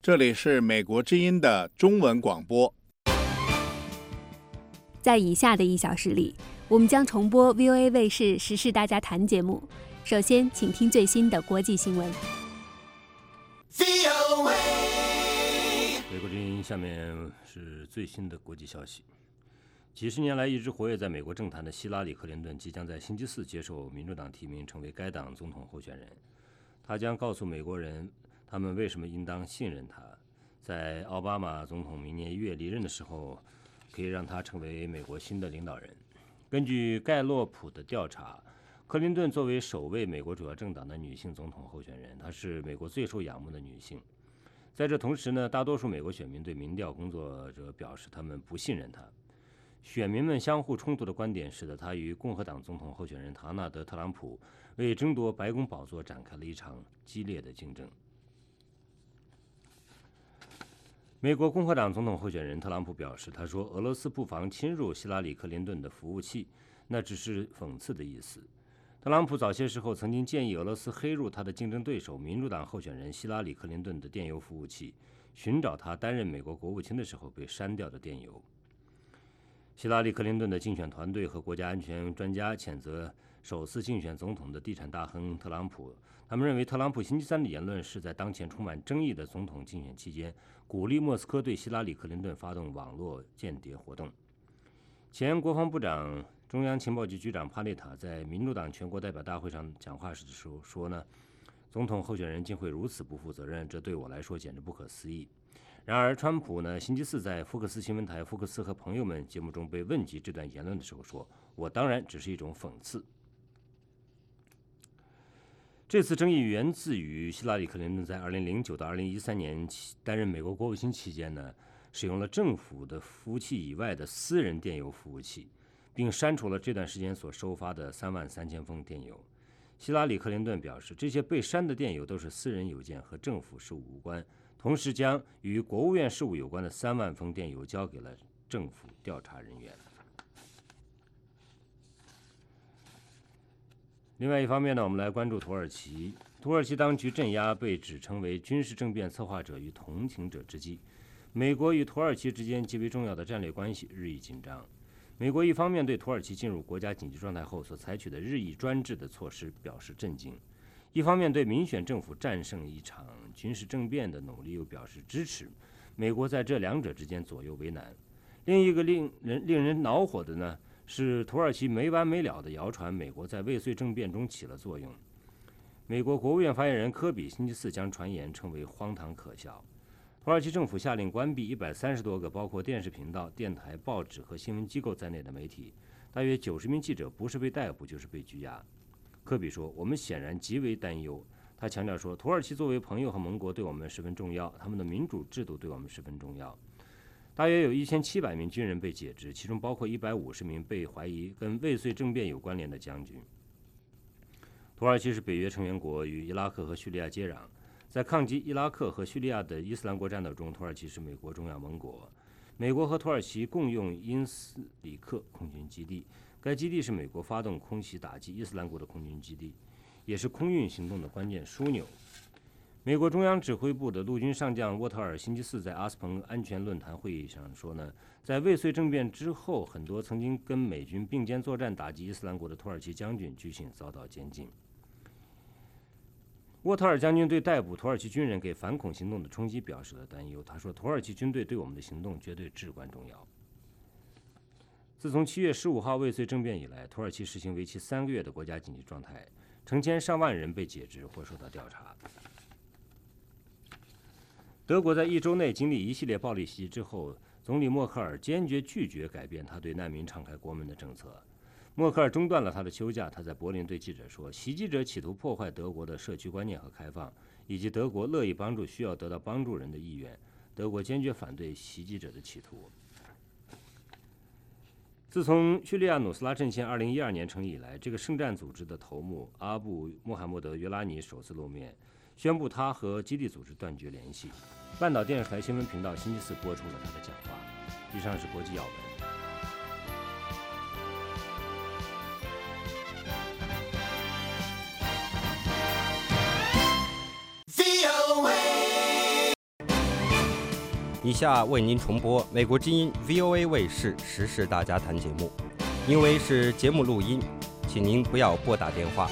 这里是美国之音的中文广播。 在以下的1小时里，我们将重播 VOA 卫视时事大家谈节目。首先，请听最新的国际新闻。 美国之音，下面是最新的国际消息。几十年来一直活跃在美国政坛的希拉里·克林顿即将在星期四接受民主党提名，成为该党总统候选人。他将告诉美国人他们为什么应当信任他，在奥巴马总统明年1月离任的时候，可以让他成为美国新的领导人。根据盖洛普的调查，克林顿作为首位美国主要政党的女性总统候选人，她是美国最受仰慕的女性。在这同时呢，大多数美国选民对民调工作者表示他们不信任她。选民们相互冲突的观点使得她与共和党总统候选人唐纳德·特朗普为争夺白宫宝座展开了一场激烈的竞争。美国共和党总统候选人特朗普表示，他说俄罗斯不妨侵入希拉里·克林顿的服务器，那只是讽刺的意思。特朗普早些时候曾经建议俄罗斯黑入他的竞争对手民主党候选人希拉里·克林顿的电邮服务器，寻找他担任美国国务卿的时候被删掉的电邮。希拉里·克林顿的竞选团队和国家安全专家谴责首次竞选总统的地产大亨特朗普，他们认为特朗普星期三的言论是在当前充满争议的总统竞选期间鼓励莫斯科对希拉里·克林顿发动网络间谍活动。前国防部长、中央情报局局长帕内塔在民主党全国代表大会上讲话时说呢，总统候选人竟会如此不负责任，这对我来说简直不可思议。然而，川普呢，星期四在福克斯新闻台《福克斯和朋友们》节目中被问及这段言论的时候说：“我当然只是一种讽刺。”这次争议源自于希拉里·克林顿在2009到2013年担任美国国务卿期间呢，使用了政府的服务器以外的私人电邮服务器，并删除了这段时间所收发的33000封电邮。希拉里·克林顿表示，这些被删的电邮都是私人邮件，和政府事务无关，同时将与国务院事务有关的3万封电邮交给了政府调查人员。另外一方面呢，我们来关注土耳其。土耳其当局镇压被指称为军事政变策划者与同情者之际，美国与土耳其之间极为重要的战略关系日益紧张。美国一方面对土耳其进入国家紧急状态后所采取的日益专制的措施表示震惊，一方面对民选政府战胜一场军事政变的努力又表示支持。美国在这两者之间左右为难。另一个令人恼火的呢，是土耳其没完没了的谣传美国在未遂政变中起了作用。美国国务院发言人科比星期四将传言称为荒唐可笑。土耳其政府下令关闭130多个包括电视频道、电台、报纸和新闻机构在内的媒体，大约90名记者不是被逮捕就是被拘押。科比说：“我们显然极为担忧。”他强调说，土耳其作为朋友和盟国对我们十分重要，他们的民主制度对我们十分重要。大约有1700名军人被解职，其中包括150名被怀疑跟未遂政变有关联的将军。土耳其是北约成员国，与伊拉克和叙利亚接壤。在抗击伊拉克和叙利亚的伊斯兰国战斗中，土耳其是美国重要盟国。美国和土耳其共用因斯里克空军基地，该基地是美国发动空袭打击伊斯兰国的空军基地，也是空运行动的关键枢纽。美国中央指挥部的陆军上将沃特尔星期四在阿斯彭安全论坛会议上说呢，在未遂政变之后，很多曾经跟美军并肩作战打击伊斯兰国的土耳其将军据信遭到监禁。沃特尔将军对逮捕土耳其军人给反恐行动的冲击表示了担忧。他说，土耳其军队对我们的行动绝对至关重要。自从7月15号未遂政变以来，土耳其实行为期3个月的国家紧急状态，成千上万人被解职或受到调查。德国在1周内经历一系列暴力袭击之后，总理默克尔坚决拒绝改变他对难民敞开国门的政策。默克尔中断了他的休假。他在柏林对记者说，袭击者企图破坏德国的社区观念和开放，以及德国乐意帮助需要得到帮助人的意愿。德国坚决反对袭击者的企图。自从叙利亚努斯拉阵线2012年成立以来，这个圣战组织的头目阿布穆罕默德·约拉尼首次露面，宣布他和基地组织断绝联系。半岛电视台新闻频道星期四播出了他的讲话。以上是国际要闻。 以下为您重播美国之音 VOA 卫视时事大家谈节目，因为是节目录音，请您不要拨打电话。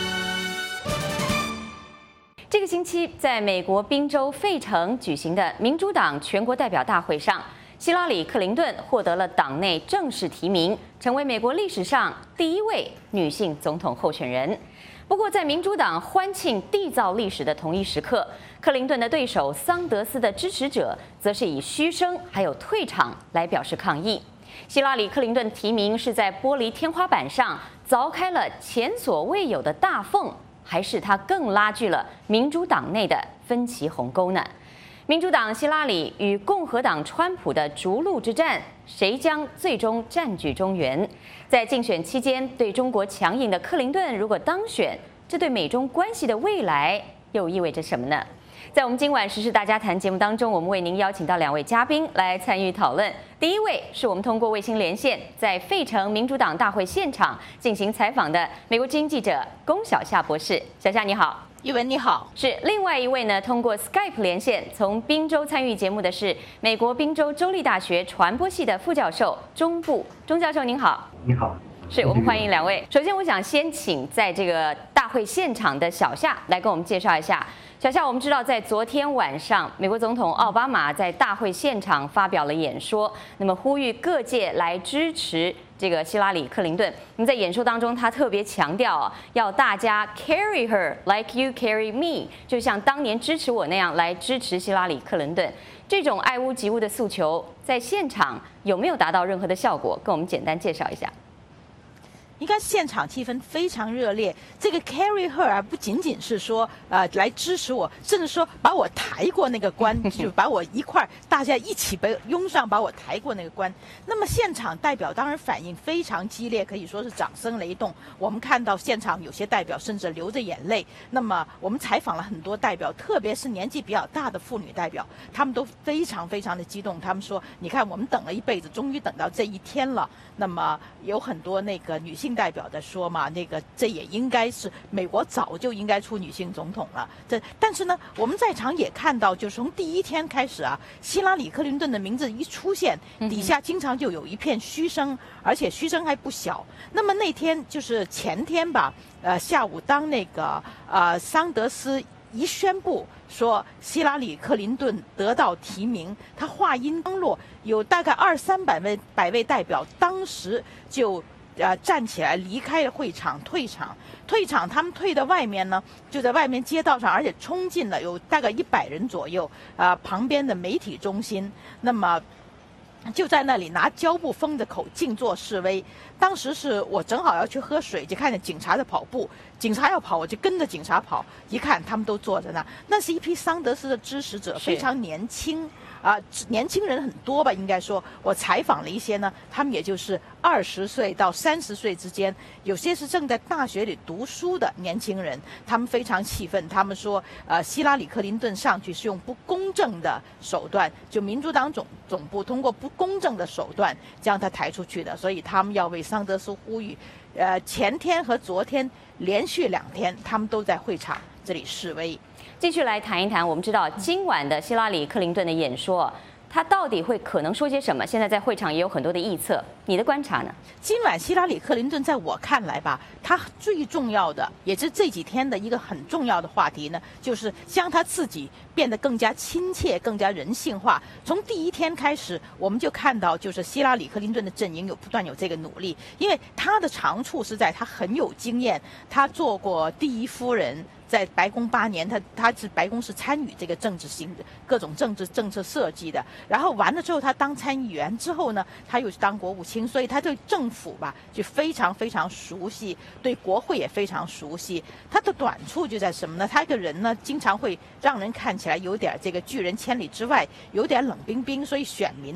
这个星期，在美国宾州费城举行的民主党全国代表大会上，希拉里·克林顿获得了党内正式提名，成为美国历史上第一位女性总统候选人。不过，在民主党欢庆缔造历史的同一时刻，克林顿的对手桑德斯的支持者则是以嘘声还有退场来表示抗议。希拉里·克林顿提名是在玻璃天花板上凿开了前所未有的大缝，还是他更拉锯了民主党内的分歧鸿沟呢？民主党希拉里与共和党川普的逐鹿之战，谁将最终占据中原？在竞选期间对中国强硬的克林顿如果当选，这对美中关系的未来又意味着什么呢？在我们今晚时事大家谈节目当中，我们为您邀请到2位嘉宾来参与讨论。第一位是我们通过卫星连线，在费城民主党大会现场进行采访的美国之音记者龚小夏博士。小夏你好。 一文你好。 是另外一位呢，通过 Skype 连线从宾州参与节目的是美国宾州州立大学传播系的副教授钟部。钟教授您好。 你好。 是我们欢迎2位。首先，我想先请在这个大会现场的小夏来跟我们介绍一下。小夏，我们知道在昨天晚上，美国总统奥巴马在大会现场发表了演说，那么呼吁各界来支持这个希拉里·克林顿。那么在演说当中，他特别强调要大家 carry her like you carry me， 就像当年支持我那样来支持希拉里·克林顿。这种爱屋及乌的诉求，在现场有没有达到任何的效果？跟我们简单介绍一下。 应该现场气氛非常热烈。这个 carry her 啊，不仅仅是说来支持我，甚至说把我抬过那个关，就把我一块大家一起被拥上，把我抬过那个关。那么现场代表当然反应非常激烈，可以说是掌声雷动。我们看到现场有些代表甚至流着眼泪。那么我们采访了很多代表，特别是年纪比较大的妇女代表，他们都非常非常的激动。他们说：“你看，我们等了一辈子，终于等到这一天了。”那么有很多那个女性代表的说嘛，这也应该是美国早就应该出女性总统了。但是呢，我们在场也看到，就从第一天开始啊，希拉里·克林顿的名字一出现，底下经常就有一片嘘声，而且嘘声还不小。那么那天就是前天吧，下午当那个桑德斯一宣布说希拉里·克林顿得到提名，他话音刚落，有大概200-300位代表当时就站起来离开了会场，退场，他们退到外面呢，就在外面街道上，而且冲进了有大概100人左右旁边的媒体中心，那么就在那里拿胶布封着口静坐示威。当时是我正好要去喝水，就看见警察在跑步，警察要跑，我就跟着警察跑，一看他们都坐在那，那是一批桑德斯的支持者，非常年轻。年轻人很多吧，应该说，我采访了一些呢，他们也就是20岁到30岁之间，有些是正在大学里读书的年轻人，他们非常气愤，他们说，希拉里·克林顿上去是用不公正的手段，就民主党总部通过不公正的手段将他抬出去的，所以他们要为桑德斯呼吁。前天和昨天连续2天，他们都在会场这里示威。 继续来谈一谈，我们知道今晚的希拉里·克林顿的演说，他到底会可能说些什么？现在在会场也有很多的臆测，你的观察呢？ 今晚希拉里·克林顿在我看来吧，他最重要的，也是这几天的一个很重要的话题呢，就是将他自己变得更加亲切、更加人性化。从第一天开始，我们就看到，就是希拉里·克林顿的阵营不断有这个努力，因为他的长处是在他很有经验，他做过第一夫人。在白宫8年，他是白宫是参与这个政治性的各种政策设计的，然后完了之后，他当参议员之后呢，他又是当国务卿，所以他对政府吧就非常非常熟悉，对国会也非常熟悉。他的短处就在什么呢？他一个人呢，经常会让人看起来有点这个拒人千里之外，有点冷冰冰，所以选民呢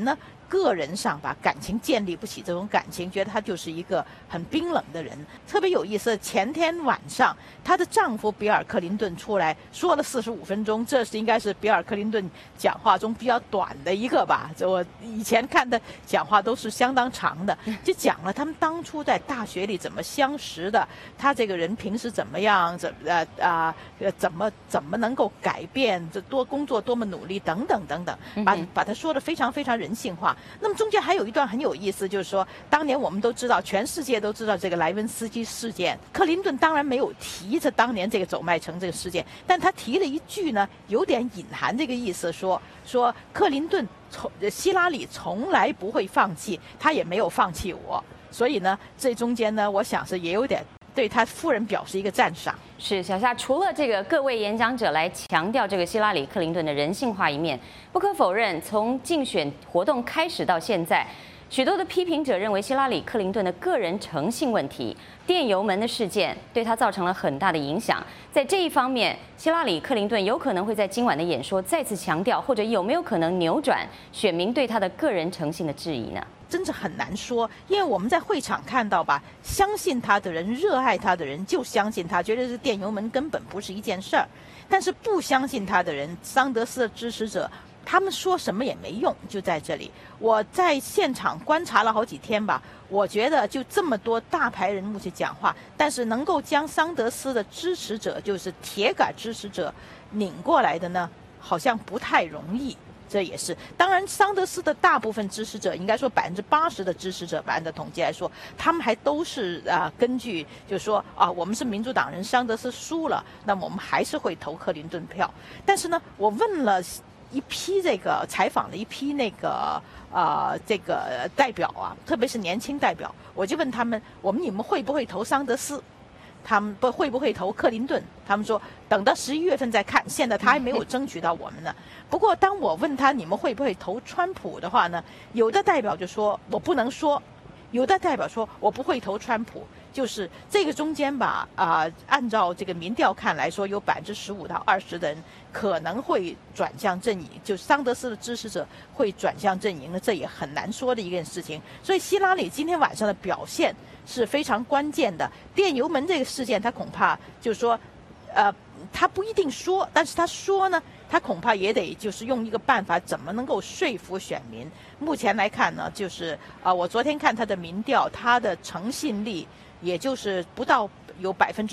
个人上吧，感情建立不起这种感情，觉得他就是一个很冰冷的人。特别有意思，前天晚上她的丈夫比尔·克林顿出来说了45分钟，这是应该是比尔·克林顿讲话中比较短的一个吧。我以前看的讲话都是相当长的，就讲了他们当初在大学里怎么相识的，他这个人平时怎么样，怎么能够改变，这工作多么努力等等等等，把他说得非常非常人性化。那么中间还有一段很有意思，就是说当年我们都知道，全世界都知道这个莱文斯基事件，克林顿当然没有提着当年这个走麦城这个事件，但他提了一句呢，有点隐含这个意思，说克林顿希拉里从来不会放弃，他也没有放弃我。所以呢，这中间呢，我想是也有点对他夫人表示一个赞赏。 是小夏，除了这个各位演讲者来强调这个希拉里·克林顿的人性化一面，不可否认，从竞选活动开始到现在，许多的批评者认为希拉里·克林顿的个人诚信问题、电邮门的事件对他造成了很大的影响。在这一方面，希拉里·克林顿有可能会在今晚的演说再次强调，或者有没有可能扭转选民对他的个人诚信的质疑呢？ 真是很难说，因为我们在会场看到吧，相信他的人、热爱他的人就相信他，觉得这电邮门根本不是一件事儿。但是不相信他的人，桑德斯的支持者，他们说什么也没用，就在这里。我在现场观察了好几天吧，我觉得就这么多大牌人物去讲话，但是能够将桑德斯的支持者，就是铁杆支持者拧过来的呢，好像不太容易。这也是，当然，桑德斯的大部分支持者，应该说80%的支持者，按照统计来说，他们还都是根据就是说我们是民主党人，桑德斯输了，那么我们还是会投克林顿票。但是呢，我问了一批采访了一批这个代表啊，特别是年轻代表，我就问他们，你们会不会投桑德斯？他们会不会投克林顿？他们说等到11月份再看，现在他还没有争取到我们呢。不过当我问他你们会不会投川普的话呢，有的代表就说我不能说，有的代表说我不会投川普。就是这个中间吧，按照这个民调看来说，有15%到20%的人可能会转向阵营，就桑德斯的支持者会转向阵营的，这也很难说的一件事情。所以希拉里今天晚上的表现是非常关键的。电邮门这个事件，他恐怕就是说，他不一定说，但是他说呢，他恐怕也得就是用一个办法，怎么能够说服选民。目前来看呢，就是我昨天看他的民调，他的诚信力也就是不到有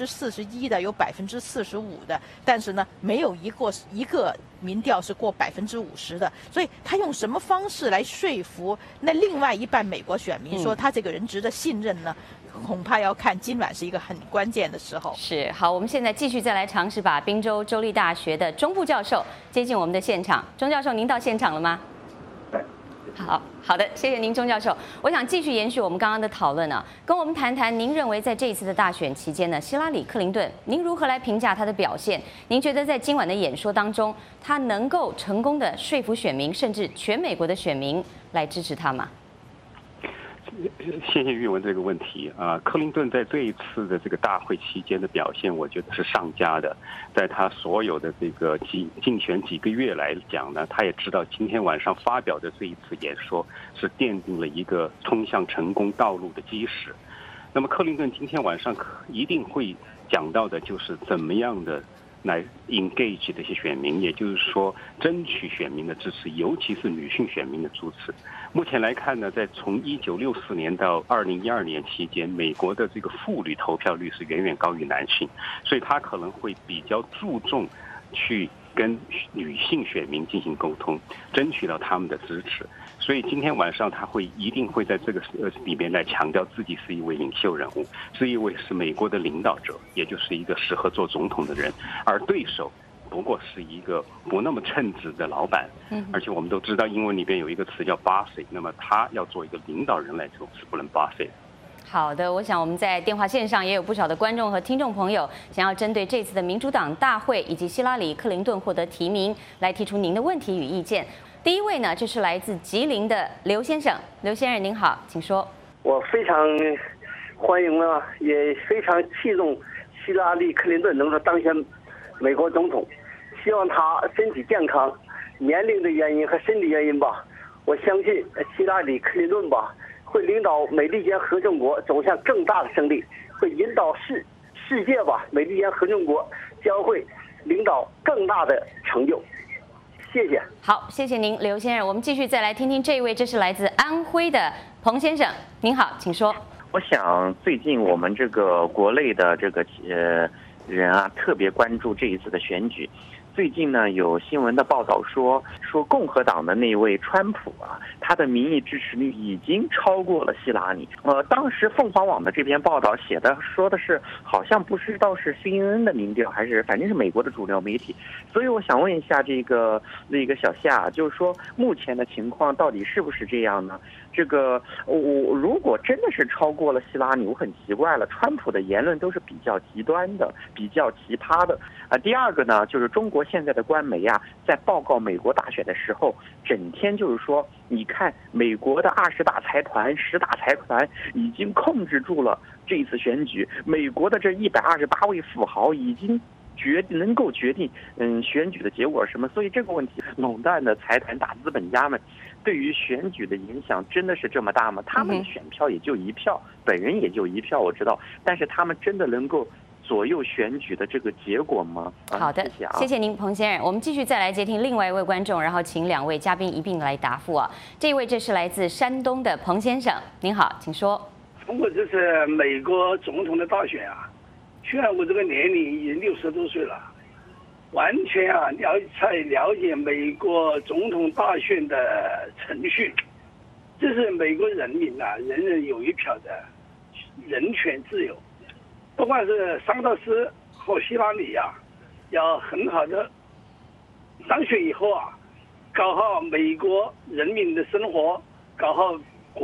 41%的，有45%的，但是呢，没有一个民调是过50%的。所以他用什么方式来说服那另外一半美国选民说他这个人值得信任呢？恐怕要看今晚是一个很关键的时候。 是，好，我们现在继续再来尝试把宾州州立大学的钟部教授接进我们的现场。钟教授，您到现场了吗？好的，谢谢您，钟教授。我想继续延续我们刚刚的讨论啊，跟我们谈谈，您认为在这一次的大选期间呢，希拉里·克林顿，您如何来评价她的表现？您觉得在今晚的演说当中，她能够成功的说服选民，甚至全美国的选民来支持她吗？ 谢谢玉文这个问题啊，克林顿在这一次的这个大会期间的表现，我觉得是上佳的。在他所有的这个竞选几个月来讲呢，他也知道今天晚上发表的这一次演说是奠定了一个通向成功道路的基石。那么克林顿今天晚上一定会讲到的就是怎么样的来 engage 这些选民，也就是说争取选民的支持，尤其是女性选民的支持。目前来看呢，在从1964年到2012年期间，美国的这个妇女投票率是远远高于男性，所以他可能会比较注重去跟女性选民进行沟通，争取到他们的支持。所以今天晚上他一定会在这个里面来强调自己是一位领袖人物，是一位是美国的领导者，也就是一个适合做总统的人，而对手不过是一个不那么称职的老板。而且我们都知道英文里边有一个词叫 bossy， 那么他要做一个领导人来说是不能 bossy。 好的，我想我们在电话线上也有不少的观众和听众朋友想要针对这次的民主党大会以及希拉里·克林顿获得提名来提出您的问题与意见。第一位呢，就是来自吉林的刘先生。刘先生您好，请说。 我非常欢迎呢，也非常器重希拉里·克林顿能够当选美国总统，希望他身体健康。年龄的原因和身体原因吧， 我相信希拉里·克林顿吧，会领导美利坚合众国走向更大的胜利，会引导世界吧，美利坚合众国将会领导更大的成就。谢谢。 好，谢谢您，刘先生。我们继续再来听听这一位，这是来自安徽的彭先生。您好，请说。 我想最近我们这个国内的这个人啊，特别关注这一次的选举。最近呢，有新闻的报道说共和党的那位川普啊，他的民意支持率已经超过了希拉里。当时凤凰网的这篇报道说的是，好像不知道是 CNN 的民调，还是反正是美国的主流媒体。所以我想问一下那个小夏，就是说目前的情况到底是不是这样呢？我如果真的是超过了希拉里，我很奇怪了，川普的言论都是比较极端的，比较奇葩的。第二个呢，就是中国现在的官媒啊，在报告美国大选的时候，整天就是说，你看美国的20大财团、10大财团已经控制住了这一次选举，美国的这128位富豪已经能够决定选举的结果是什么。所以这个问题，垄断的财团大资本家们对于选举的影响真的是这么大吗？他们的选票也就1票，本人也就1票，我知道，但是他们真的能够左右选举的这个结果吗？ 好的，谢谢您，彭先生。我们继续再来接听另外一位观众，然后请2位嘉宾一并来答复啊。这位这是来自山东的彭先生，您好，请说。 通过这次美国总统的大选啊，虽然我这个年龄已经60多岁了，完全才了解美国总统大选的程序。这是美国人民人人有1票的人权自由。不管是桑德斯和希拉里要很好的当选以后搞好美国人民的生活，搞好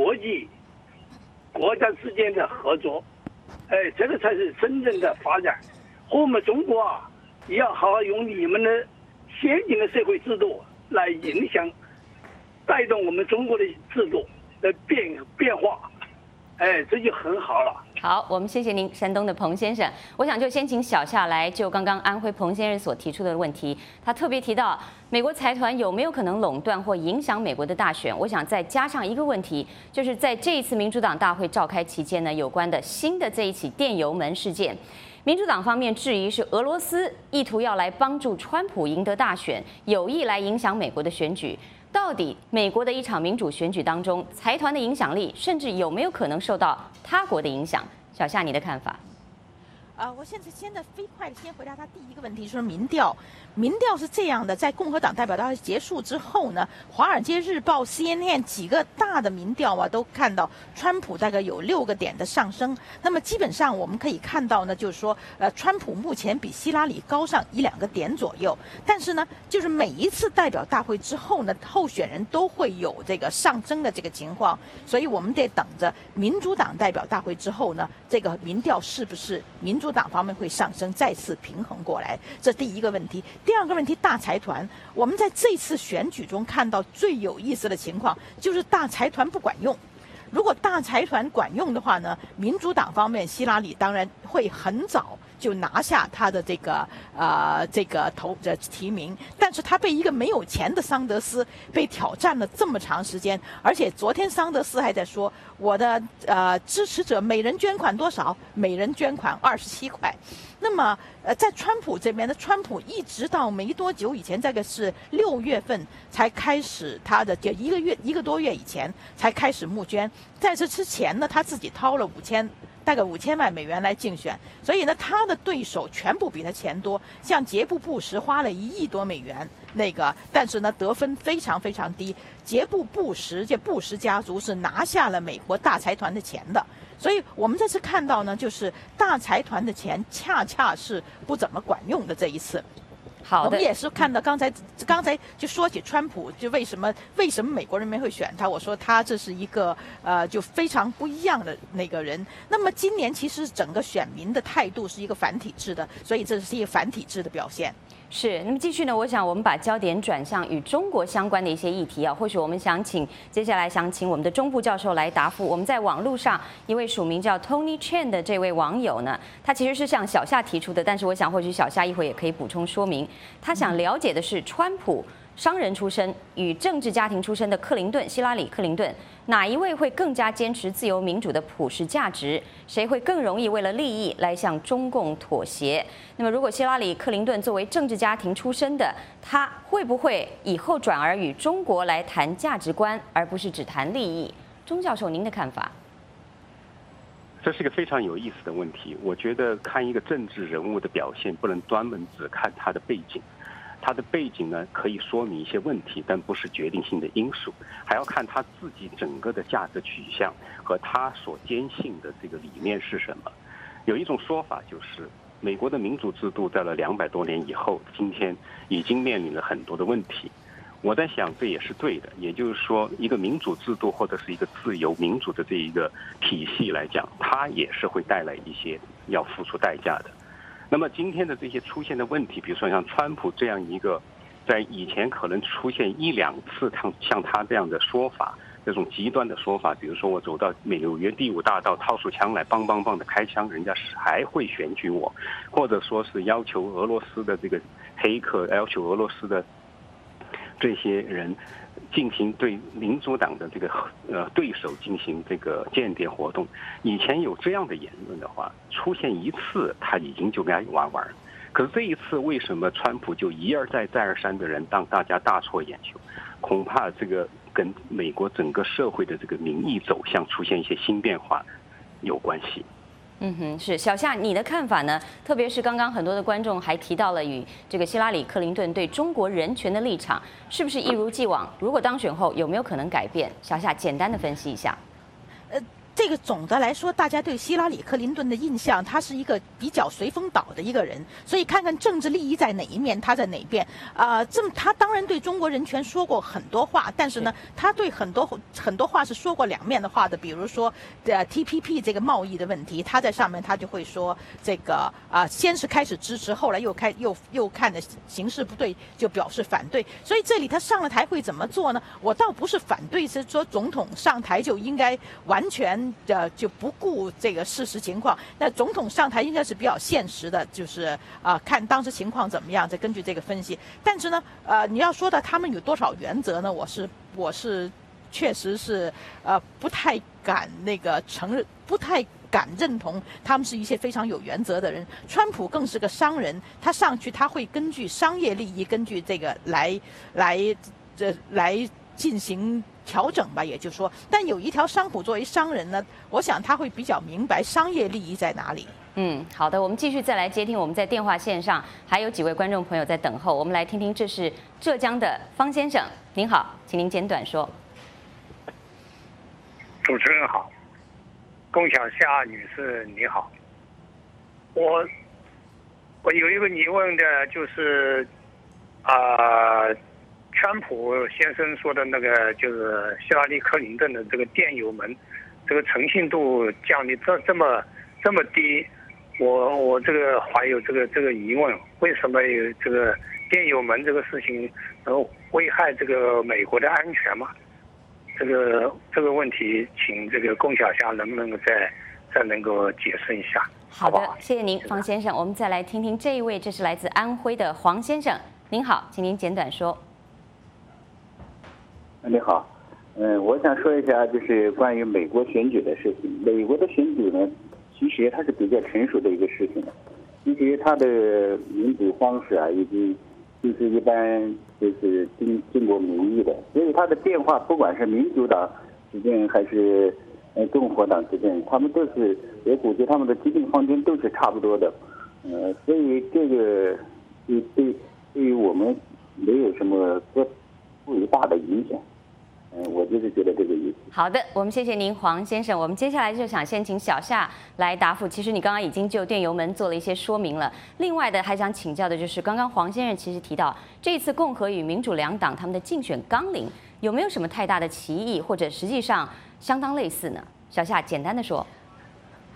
国家之间的合作，这个才是真正的发展。和我们中国也要好好用你们的先进的社会制度来影响、带动我们中国的制度的变化，这就很好了。 好，我们谢谢您，山东的彭先生。我想就先请小夏来就刚刚安徽彭先生所提出的问题，他特别提到美国财团有没有可能垄断或影响美国的大选。我想再加上一个问题，就是在这一次民主党大会召开期间呢，有关的新的这一起电邮门事件，民主党方面质疑是俄罗斯意图要来帮助川普赢得大选，有意来影响美国的选举。到底美国的一场民主选举当中，财团的影响力，甚至有没有可能受到他国的影响？小夏，你的看法？ 我现在飞快的先回答他第一个问题，说民调是这样的，在共和党代表大会结束之后呢，《华尔街日报》、CNN 几个大的民调都看到川普大概有6个点的上升。那么基本上我们可以看到呢，就是说川普目前比希拉里高上1-2个点左右。但是呢，就是每一次代表大会之后呢，候选人都会有这个上升的这个情况，所以我们得等着民主党代表大会之后呢，这个民调是不是民主党方面会上升，再次平衡过来，这第一个问题。第二个问题，大财团，我们在这次选举中看到最有意思的情况就是大财团不管用。如果大财团管用的话呢，民主党方面希拉里当然会很早就拿下他的这个提名，但是他被一个没有钱的桑德斯被挑战了这么长时间，而且昨天桑德斯还在说，我的支持者每人捐款多少？每人捐款27块。那么在川普这边的川普一直到没多久以前，这个是6月份才开始他的一个多月以前才开始募捐，在这之前呢，他自己掏了大概5000万美元来竞选，所以呢，他的对手全部比他钱多，像杰布·布什花了1亿多美元，但是呢，得分非常非常低。杰布·布什这布什家族是拿下了美国大财团的钱的，所以我们这次看到呢，就是大财团的钱恰恰是不怎么管用的这一次。 好的， 我们也是看到刚才就说起川普，就为什么美国人民会选他？我说他这是一个就非常不一样的那个人。那么今年其实整个选民的态度是一个反体制的，所以这是一个反体制的表现。 是，那么继续呢？我想我们把焦点转向与中国相关的一些议题或许我们接下来想请我们的钟部教授来答复。我们在网络上一位署名叫 Tony Chen 的这位网友呢，他其实是向小夏提出的，但是我想或许小夏一会也可以补充说明。他想了解的是川普商人出身与政治家庭出身的克林顿，希拉里·克林顿，哪一位会更加坚持自由民主的普世价值？谁会更容易为了利益来向中共妥协？那么，如果希拉里·克林顿作为政治家庭出身的，他会不会以后转而与中国来谈价值观，而不是只谈利益？钟教授，您的看法？ 这是一个非常有意思的问题。我觉得看一个政治人物的表现，不能专门只看他的背景。他的背景呢，可以说明一些问题，但不是决定性的因素，还要看他自己整个的价值取向和他所坚信的这个理念是什么。有一种说法就是，美国的民主制度在了200多年以后，今天已经面临了很多的问题。我在想，这也是对的。也就是说，一个民主制度或者是一个自由民主的这一个体系来讲，它也是会带来一些要付出代价的。那么今天的这些出现的问题，比如说像川普这样一个，在以前可能出现1、2次像他这样的说法，这种极端的说法，比如说我走到纽约第5大道掏出枪来梆梆梆的开枪，人家还会选举我，或者说是要求俄罗斯的这个黑客，要求俄罗斯的这些人进行对民主党的这个对手进行这个间谍活动。以前有这样的言论的话，出现1次他已经就该玩。可是这一次为什么川普就一而再再而三的人让大家大错眼球？恐怕这个跟美国整个社会的这个民意走向出现一些新变化有关系。 是小夏，你的看法呢？特别是刚刚很多的观众还提到了与这个希拉里·克林顿对中国人权的立场，是不是一如既往？如果当选后有没有可能改变？小夏简单的分析一下。 这个总的来说，大家对希拉里·克林顿的印象，他是一个比较随风倒的一个人，所以看看政治利益在哪一面，他在哪边。他当然对中国人权说过很多话，但是呢，他对很多话是说过两面的话的。比如说TPP 这个贸易的问题，他在上面他就会说这个先是开始支持，后来又看的形势不对，就表示反对。所以这里他上了台会怎么做呢？我倒不是反对，是说总统上台就应该完全就不顾这个事实情况。那总统上台应该是比较现实的，就是看当时情况怎么样，再根据这个分析。但是呢，你要说到他们有多少原则呢？我是确实是不太敢承认，不太敢认同他们是一些非常有原则的人。川普更是个商人，他上去他会根据商业利益，根据这个来进行调整吧，也就是说，但有一条川普作为商人呢，我想他会比较明白商业利益在哪里。 好的，我们继续再来接听，我们在电话线上还有几位观众朋友在等候，我们来听听，这是浙江的方先生，您好，请您简短说。 主持人好，龚小夏女士你好，我有一个疑问的，就是川普先生说的那个，就是希拉里·克林顿的这个电邮门，这个诚信度降低这么低，我这个怀有这个疑问，为什么有这个电邮门这个事情能危害这个美国的安全吗？这个问题，请这个龚小夏能不能再能够解释一下？ 好的，谢谢您，方先生。我们再来听听这一位，这是来自安徽的黄先生，您好，请您简短说。 你好，我想说一下，就是关于美国选举的事情。美国的选举呢，其实它是比较成熟的一个事情，其实它的民主方式已经就是一般就是经过民意的，所以它的变化，不管是民主党执政还是共和党执政，他们都是，我估计他们的既定方针都是差不多的，所以这个对于我们没有什么不大的影响。我就是觉得这个意思。 好的，我们谢谢您，黄先生。我们接下来就想先请小夏来答复。其实你刚刚已经就电邮门做了一些说明了。另外的还想请教的就是，刚刚黄先生其实提到，这一次共和与民主两党他们的竞选纲领有没有什么太大的歧义，或者实际上相当类似呢？小夏简单的说。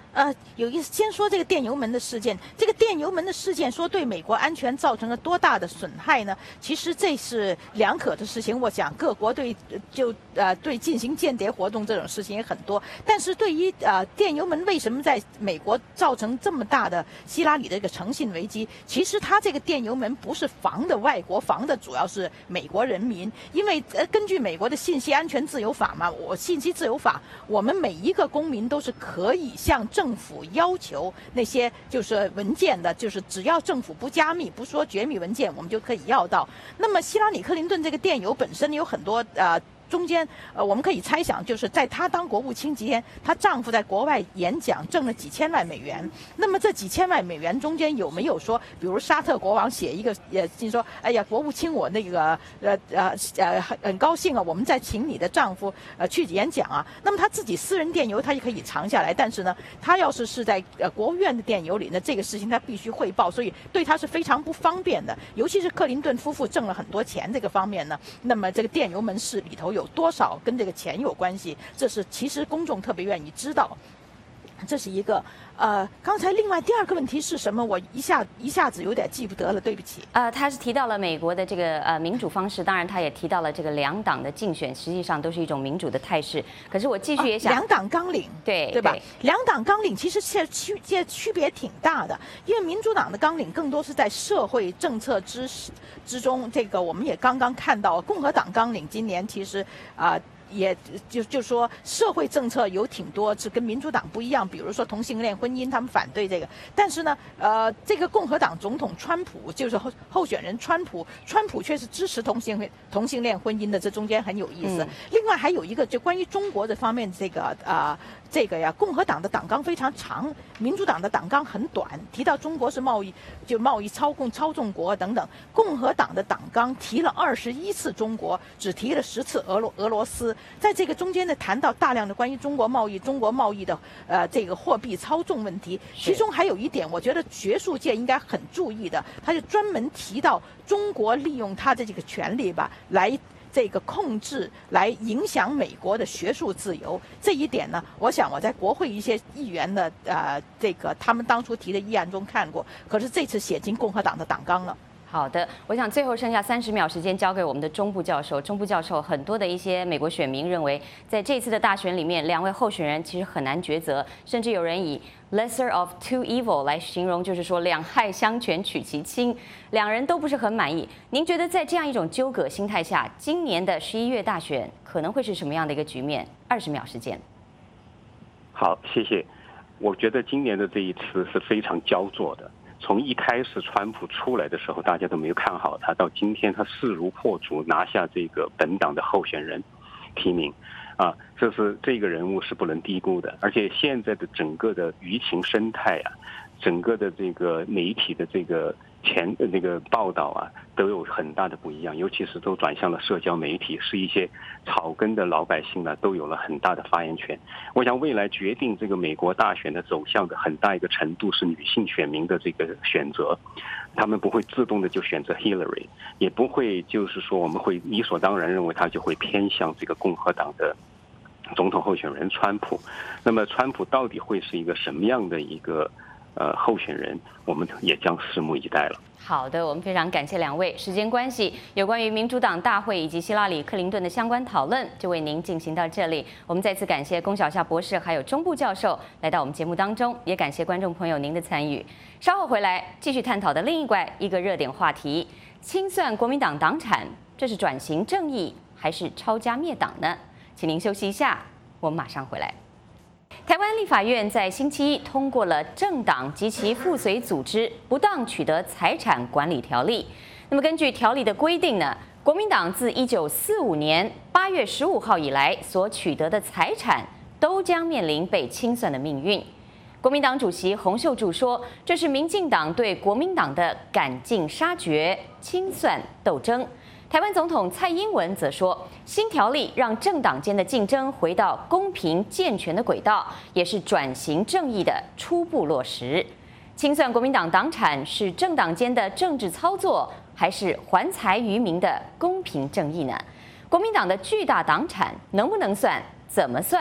先说这个电油门的事件，这个电油门的事件说对美国安全造成了多大的损害呢？其实这是两可的事情。我想各国对进行间谍活动这种事情也很多，但是对于电油门为什么在美国造成这么大的希拉里的一个诚信危机？其实它这个电油门不是防的外国，防的主要是美国人民，因为根据美国的信息安全自由法嘛，信息自由法，我们每一个公民都是可以向政府要求那些就是文件的，就是只要政府不加密，不说绝密文件，我们就可以要到。那么希拉里·克林顿这个电邮本身有很多中间我们可以猜想，就是在她当国务卿期间，她丈夫在国外演讲挣了几千万美元。那么这几千万美元中间有没有说，比如沙特国王写一个就说，哎呀，国务卿我那个很高兴啊，我们再请你的丈夫去演讲啊。那么她自己私人电邮她也可以藏下来，但是呢，她要是在国务院的电邮里呢，这个事情她必须汇报，所以对她是非常不方便的。尤其是克林顿夫妇挣了很多钱这个方面呢，那么这个电邮门市里头有多少跟这个钱有关系？这是其实公众特别愿意知道。这是一个刚才另外第二个问题是什么？我一下子有点记不得了，对不起。 他是提到了美国的这个民主方式，当然他也提到了这个两党的竞选，实际上都是一种民主的态势。可是我继续也想， 两党纲领，对吧？两党纲领其实区别挺大的，因为民主党的纲领更多是在社会政策之中，这个我们也刚刚看到，共和党纲领今年其实也就说社会政策有挺多是跟民主党不一样，比如说同性恋婚姻，他们反对这个。但是呢，这个共和党总统川普就是候选人川普却是支持同性恋婚姻的，这中间很有意思。另外还有一个就关于中国这方面这个呀，共和党的党纲非常长，民主党的党纲很短，提到中国是贸易操纵国等等。共和党的党纲提了21次中国，只提了10次俄罗斯。在这个中间呢，谈到大量的关于中国贸易的这个货币操纵问题。其中还有一点，我觉得学术界应该很注意的，他就专门提到中国利用他的这个权利吧，来这个控制，来影响美国的学术自由。这一点呢，我想我在国会一些议员的这个他们当初提的议案中看过，可是这次写进共和党的党纲了。 好的，我想最后剩下30秒时间交给我们的中部教授。中部教授，很多的一些美国选民认为，在这次的大选里面，两位候选人其实很难抉择，甚至有人以 lesser of two evil 来形容，就是说两害相权取其轻，两人都不是很满意。您觉得在这样一种纠葛心态下，今年的11月大选可能会是什么样的一个局面？20秒时间。 好，谢谢。我觉得今年的这一次是非常焦灼的。从一开始川普出来的时候，大家都没有看好他，到今天他势如破竹拿下这个本党的候选人提名，这个人物是不能低估的。而且现在的整个的舆情生态啊，整个的这个媒体的这个那个报道啊，都有很大的不一样，尤其是都转向了社交媒体，是一些草根的老百姓呢，都有了很大的发言权。我想未来决定这个美国大选的走向的很大一个程度是女性选民的这个选择，他们不会自动的就选择 Hillary， 也不会就是说我们会理所当然认为他就会偏向这个共和党的总统候选人川普。那么川普到底会是一个什么样的一个候选人，我们也将拭目以待了。 好的，我们非常感谢两位。时间关系，有关于民主党大会以及希拉里·克林顿的相关讨论就为您进行到这里。我们再次感谢龚小夏博士还有中部教授来到我们节目当中，也感谢观众朋友您的参与。稍后回来继续探讨的另一个热点话题：清算国民党党产，这是转型正义还是抄家灭党呢？请您休息一下，我们马上回来。台湾立法院在星期一通过了《政党及其附随组织不当取得财产管理条例》。那么根据条例的规定呢，国民党自1945年8月15号以来所取得的财产都将面临被清算的命运。国民党主席洪秀柱说，这是民进党对国民党的赶尽杀绝、清算斗争。台湾总统蔡英文则说，新条例让政党间的竞争回到公平健全的轨道，也是转型正义的初步落实。清算国民党党产是政党间的政治操作，还是还财于民的公平正义呢？国民党的巨大党产能不能算？怎么算？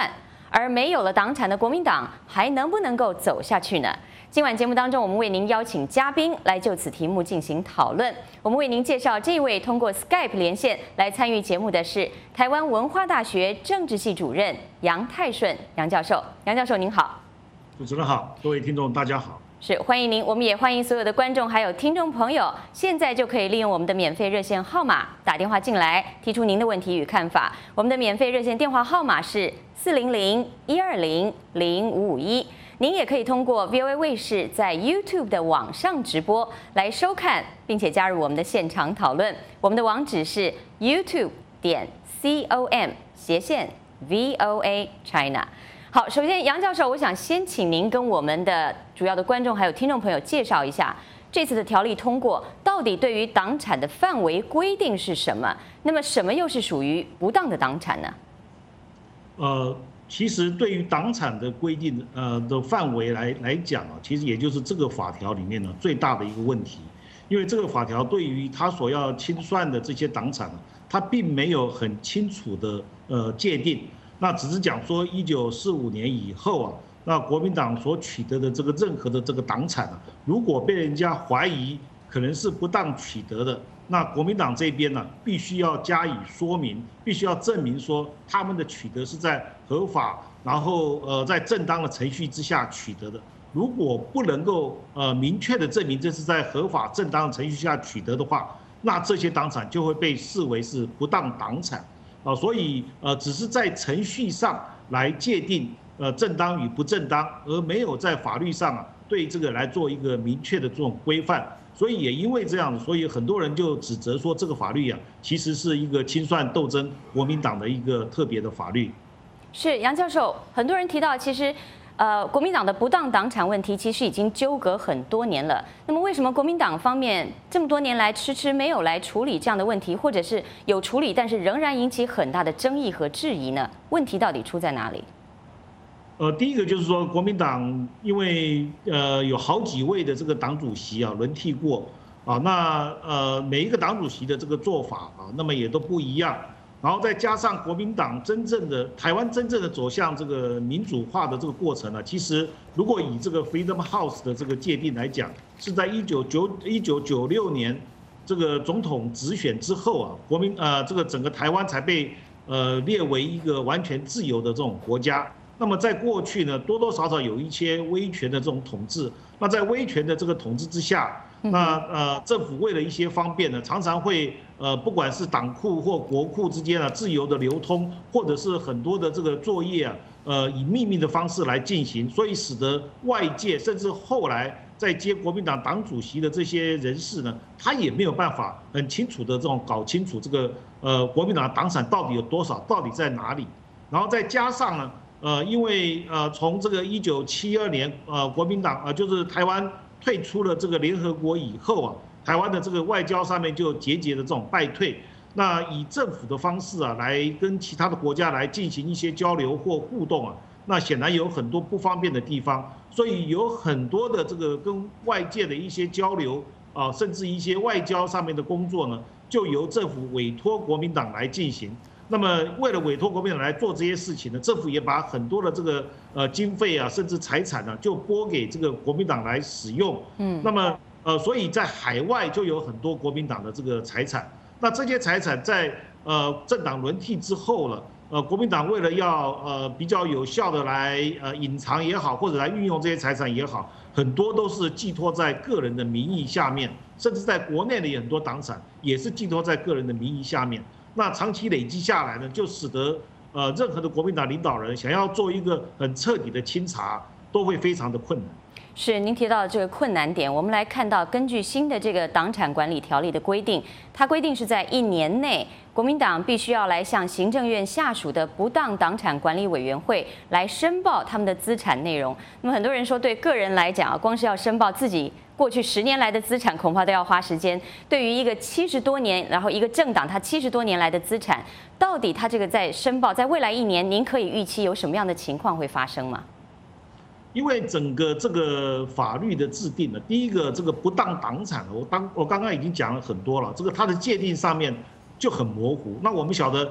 而没有了党产的国民党还能不能够走下去呢？今晚节目当中，我们为您邀请嘉宾来就此题目进行讨论。我们为您介绍这位通过 Skype 连线来参与节目的是台湾文化大学政治系主任杨泰顺杨教授。杨教授您好。 主持人好，各位听众大家好。 是，欢迎您。我们也欢迎所有的观众还有听众朋友，现在就可以利用我们的免费热线号码打电话进来，提出您的问题与看法。我们的免费热线电话号码是400-120-0551。您也可以通过 VOA 卫视在 YouTube 的网上直播来收看，并且加入我们的现场讨论。我们的网址是 youtube.com/VOA China。好，首先杨教授，我想先请您跟我们的主要的观众还有听众朋友介绍一下这次的条例通过到底对于党产的范围规定是什么？那么什么又是属于不当的党产呢？ 其实对于党产的规定的范围来讲啊，其实也就是这个法条里面呢最大的一个问题，因为这个法条对于他所要清算的这些党产呢，它并没有很清楚的界定，那只是讲说1945年以后啊，那国民党所取得的这个任何的这个党产啊，如果被人家怀疑可能是不当取得的，那国民党这边呢必须要加以说明，必须要证明说他们的取得是在合法，然后在正当的程序之下取得的。如果不能够明确的证明这是在合法正当的程序下取得的话，那这些党产就会被视为是不当党产所以只是在程序上来界定正当与不正当，而没有在法律上对这个来做一个明确的这种规范。所以也因为这样，所以很多人就指责说这个法律其实是一个清算斗争国民党的一个特别的法律。 是杨教授，很多人提到其实国民党的不当党产问题其实已经纠葛很多年了。那么为什么国民党方面这么多年来迟迟没有来处理这样的问题，或者是有处理但是仍然引起很大的争议和质疑呢？问题到底出在哪里？ 第一个就是说，国民党因为有好几位的这个党主席轮替过那每一个党主席的这个做法那么也都不一样，然后再加上国民党台湾真正的走向这个民主化的这个过程呢，其实如果以这个 Freedom House 的这个界定来讲，是在1996年这个总统直选之后这个整个台湾才被列为一个完全自由的这种国家。那么在过去呢，多多少少有一些威权的这种统治。那在威权的这个统治之下，那政府为了一些方便呢，常常会不管是党库或国库之间自由的流通，或者是很多的这个作业以秘密的方式来进行，所以使得外界甚至后来在接国民党党主席的这些人士呢，他也没有办法很清楚的这种搞清楚这个国民党的党产到底有多少，到底在哪里。然后再加上呢。因为从这个1972年国民党就是台湾退出了这个联合国以后台湾的这个外交上面就节节的这种败退。那以政府的方式来跟其他的国家来进行一些交流或互动那显然有很多不方便的地方，所以有很多的这个跟外界的一些交流甚至一些外交上面的工作呢，就由政府委托国民党来进行。那么为了委托国民党来做这些事情呢，政府也把很多的这个经费甚至财产就拨给这个国民党来使用。那么所以在海外就有很多国民党的这个财产。那这些财产在政党轮替之后了，国民党为了要比较有效的来隐藏也好，或者来运用这些财产也好，很多都是寄托在个人的名义下面，甚至在国内的很多党产也是寄托在个人的名义下面。那长期累积下来呢，就使得任何的国民党领导人想要做一个很彻底的清查，都会非常的困难。 是您提到的这个困难点，我们来看到，根据新的这个党产管理条例的规定，它规定是在1年内，国民党必须要来向行政院下属的不当党产管理委员会来申报他们的资产内容。那么很多人说，对个人来讲光是要申报自己过去10年来的资产，恐怕都要花时间。对于一个70多年，然后一个政党它70多年来的资产，到底它这个在申报，在未来1年，您可以预期有什么样的情况会发生吗？ 因为整个这个法律的制定呢，第一个这个不当党产，我刚刚已经讲了很多了，这个它的界定上面就很模糊。那我们晓得，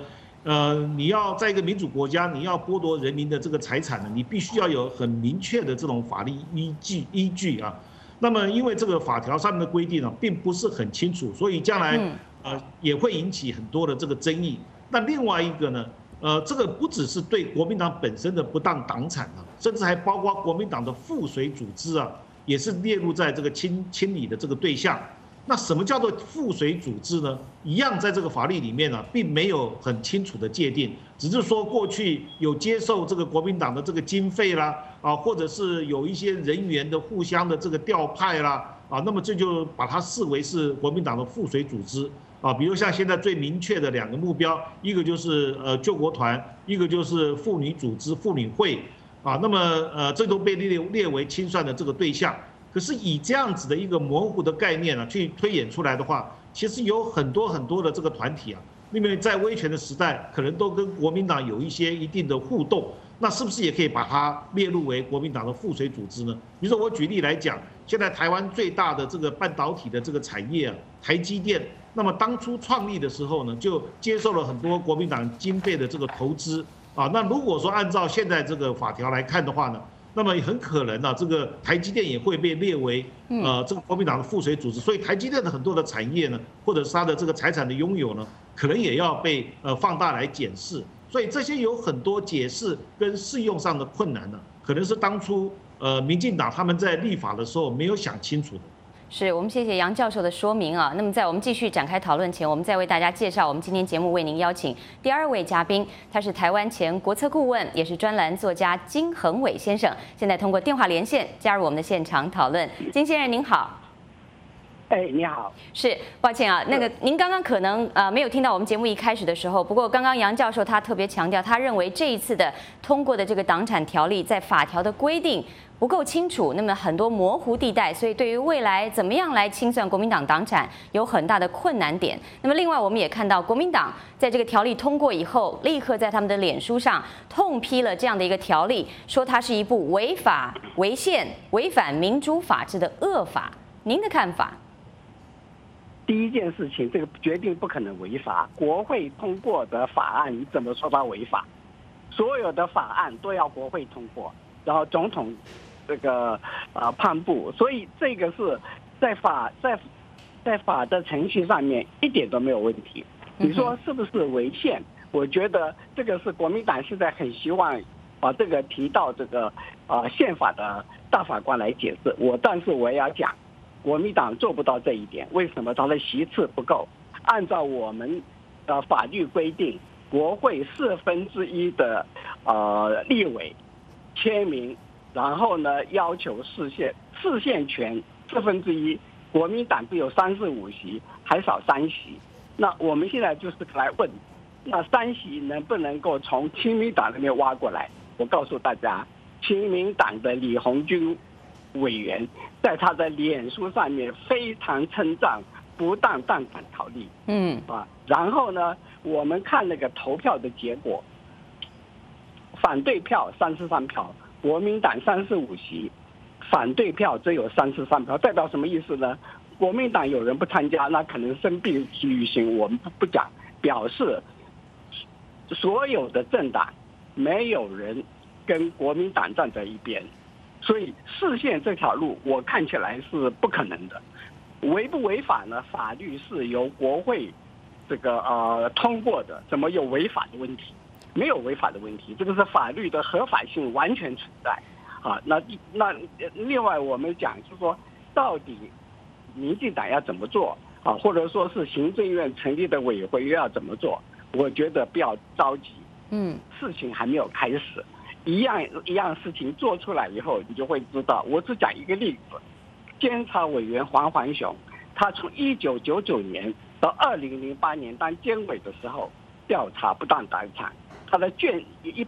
你要在一个民主国家，你要剥夺人民的这个财产呢，你必须要有很明确的这种法律依据啊。那么因为这个法条上面的规定呢，并不是很清楚，所以将来也会引起很多的这个争议。那另外一个呢，这个不只是对国民党本身的不当党产啊，甚至还包括国民党的附属组织啊，也是列入在这个清理的这个对象。那什么叫做附属组织呢？一样在这个法律里面呢，并没有很清楚的界定，只是说过去有接受这个国民党的这个经费啦，或者是有一些人员的互相的这个调派啦，那么这就把它视为是国民党的附属组织啊。比如像现在最明确的2个目标，一个就是救国团，一个就是妇女组织妇女会啊。那么这都被列为清算的这个对象。可是以这样子的一个模糊的概念啊，去推演出来的话，其实有很多的这个团体啊，因为在威权的时代，可能都跟国民党有一定的互动，那是不是也可以把它列入为国民党的附属组织呢？比如说我举例来讲，现在台湾最大的这个半导体的这个产业啊，台积电，那么当初创立的时候呢，就接受了很多国民党经费的这个投资啊。那如果说按照现在这个法条来看的话呢，那么很可能这个台积电也会被列为这个国民党的附属组织，所以台积电的很多的产业呢，或者是它的这个财产的拥有呢，可能也要被放大来检视。所以这些有很多解释跟适用上的困难呢，可能是当初民进党他们在立法的时候没有想清楚的。 是我们谢谢杨教授的说明啊。那么在我们继续展开讨论前，我们再为大家介绍我们今天节目为您邀请第2位嘉宾，他是台湾前国策顾问，也是专栏作家金恒伟先生，现在通过电话连线加入我们的现场讨论。金先生您好。 你好。 是，抱歉啊，那个您刚刚可能没有听到我们节目一开始的时候，不过刚刚杨教授他特别强调，他认为这一次的通过的这个党产条例在法条的规定不够清楚，那么很多模糊地带，所以对于未来怎么样来清算国民党党产有很大的困难点。那么另外我们也看到国民党在这个条例通过以后，立刻在他们的脸书上痛批了这样的一个条例，说它是一部违法违宪违反民主法治的恶法。您的看法？ 第一件事情，这个决定不可能违法。国会通过的法案，你怎么说它违法？所有的法案都要国会通过，然后总统这个颁布，所以这个是在法的程序上面一点都没有问题。你说是不是违宪？我觉得这个是国民党现在很希望把这个提到这个宪法的大法官来解释。但是我也要讲。国民党做不到这一点，为什么？他的席次不够。按照我们的法律规定，国会1/4的立委签名，然后呢要求释宪权1/4，国民党只有35席，还少3席。那我们现在就是来问，那3席能不能够从亲民党那边挖过来？我告诉大家，亲民党的李鸿钧委员在他的脸书上面非常称赞不当党产条例，然后呢，我们看那个投票的结果，反对票33票，国民党35席，反对票只有33票，代表什么意思呢？国民党有人不参加，那可能生病旅行，我们不讲，表示所有的政党没有人跟国民党站在一边。所以释宪这条路我看起来是不可能的。违不违法呢？法律是由国会这个通过的，怎么有违法的问题？没有违法的问题，这个是法律的合法性完全存在。那另外我们讲就是说，到底民进党要怎么做或者说是行政院成立的委会要怎么做？我觉得不要着急，事情还没有开始。一样事情做出来以后，你就会知道。我只讲一个例子，监察委员黄环雄，他从1999年到2008年当监委的时候，调查不当党产，他的卷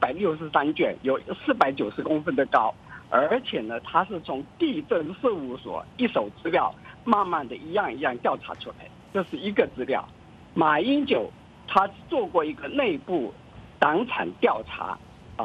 163卷，有490公分的高，而且呢，他是从地政事务所一手资料，慢慢的一样一样调查出来，这是一个资料。马英九他做过一个内部党产调查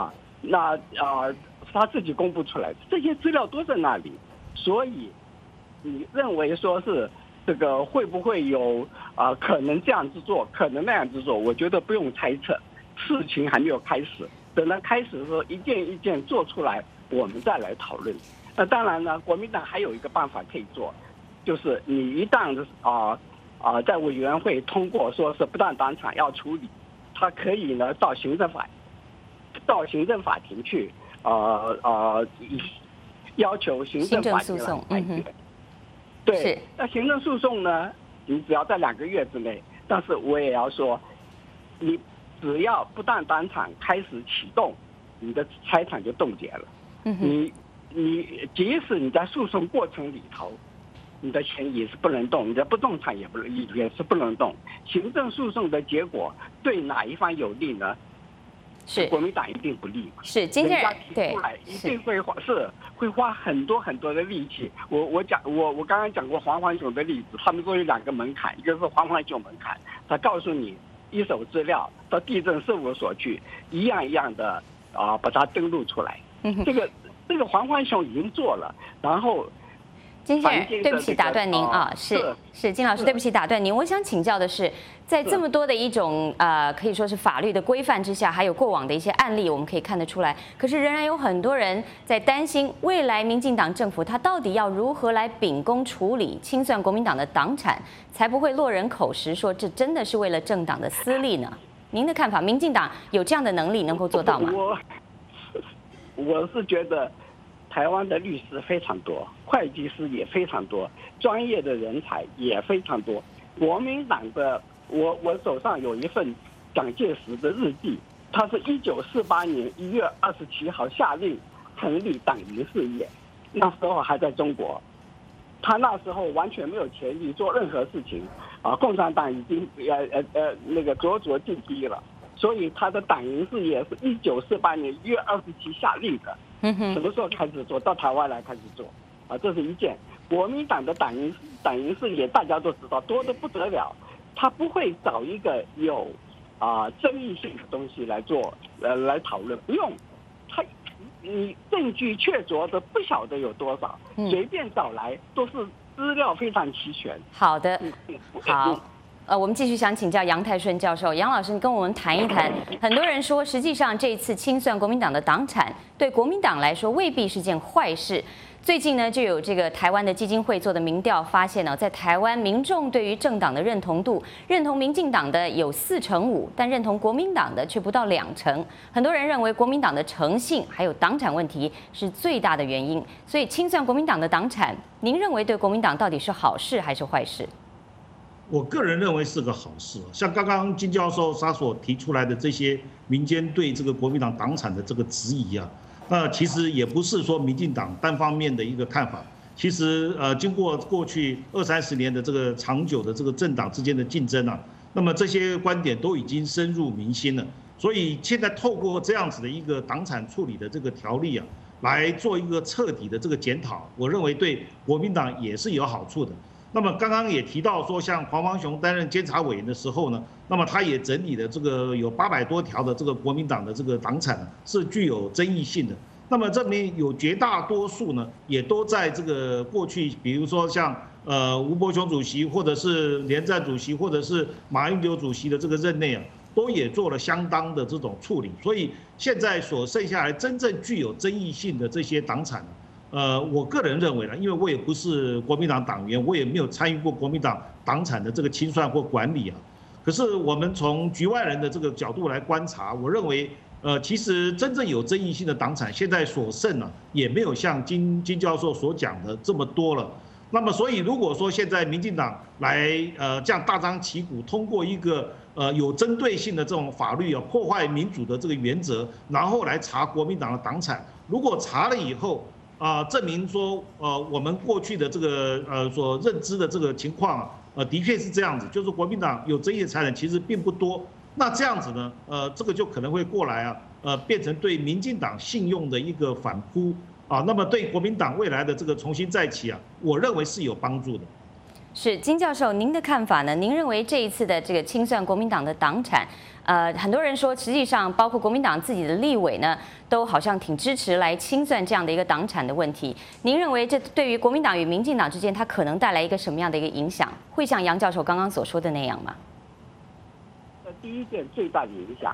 他自己公布出来，这些资料都在那里，所以你认为说是这个会不会有可能这样子做，可能那样子做？我觉得不用猜测， 事情还没有开始，等到开始的时候一件一件做出来，我们再来讨论。那当然呢，国民党还有一个办法可以做，就是你一旦在委员会通过说是不当党产要处理，他可以呢到行政法庭去要求行政法庭来裁决。对，那行政诉讼呢，你只要在2个月之内。但是我也要说，你只要不当党产开始启动，你的财产就冻结了。你即使你在诉讼过程里头，你的钱也是不能动，你的不动产也是不能动。行政诉讼的结果对哪一方有利呢？是国民党一定不利嘛？ 是经纪人提出来一定会花很多很多的力气。我刚刚讲过黄环雄的例子，他们说有2个门槛，一个是黄环雄门槛，他告诉你一手资料到地政事务所去，一样一样的把它登录出来。这个黄环雄已经做了，然后。 经纪人，对不起，打断您啊，是金老师，对不起，打断您。我想请教的是，在这么多的一种可以说是法律的规范之下，还有过往的一些案例，我们可以看得出来。可是仍然有很多人在担心，未来民进党政府他到底要如何来秉公处理清算国民党的党产，才不会落人口实说这真的是为了政党的私利呢？您的看法，民进党有这样的能力能够做到吗？ 我是觉得。台湾的律师非常多，会计师也非常多，专业的人才也非常多。国民党的，我手上有一份蒋介石的日记，他是1948年1月27号下令成立党营事业，那时候还在中国，他那时候完全没有权利做任何事情共产党已经灼灼进逼了，所以他的党营事业是1948年1月27下令的。什么时候开始做？到台湾来开始做，这是一件。国民党的党营事业大家都知道多得不得了，他不会找一个有争议性的东西来做来讨论，不用，你证据确凿的不晓得有多少，随便找来都是资料非常齐全。 好的，好。我们继续想请教杨泰顺教授，杨老师，你跟我们谈一谈。很多人说，实际上这一次清算国民党的党产，对国民党来说未必是件坏事。最近呢，就有这个台湾的基金会做的民调发现呢，在台湾民众对于政党的认同度，认同民进党的有45%，但认同国民党的却不到20%。很多人认为国民党的诚信还有党产问题是最大的原因。所以清算国民党的党产，您认为对国民党到底是好事还是坏事？ 我个人认为是个好事，像刚刚金教授他所提出来的这些民间对这个国民党党产的这个质疑那其实也不是说民进党单方面的一个看法，其实经过过去20-30年的这个长久的这个政党之间的竞争那么这些观点都已经深入民心了，所以现在透过这样子的一个党产处理的这个条例来做一个彻底的这个检讨，我认为对国民党也是有好处的。那么刚刚也提到说，像黄芳雄担任监察委员的时候呢，那么他也整理了这个有800多条的这个国民党的这个党产是具有争议性的。那么这边有绝大多数呢，也都在这个过去，比如说像吴伯雄主席，或者是连战主席，或者是马英九主席的这个任内都也做了相当的这种处理。所以现在所剩下来真正具有争议性的这些党产我个人认为因为我也不是国民党党员，我也没有参与过国民党党产的这个清算或管理可是我们从局外人的这个角度来观察，我认为其实真正有争议性的党产，现在所剩也没有像金教授所讲的这么多了。那么所以如果说现在民进党来这样大张旗鼓通过一个有针对性的这种法律破坏民主的这个原则，然后来查国民党的党产，如果查了以后证明说我们过去的这个所认知的这个情况的确是这样子，就是国民党有争议的财产其实并不多。那这样子呢这个就可能会过来变成对民进党信用的一个反扑那么对国民党未来的这个重新再起我认为是有帮助的。 是金教授，您的看法呢？您认为这一次的这个清算国民党的党产，很多人说，实际上包括国民党自己的立委呢，都好像挺支持来清算这样的一个党产的问题。您认为这对于国民党与民进党之间，它可能带来一个什么样的一个影响？会像杨教授刚刚所说的那样吗？ 第一件最大的影响，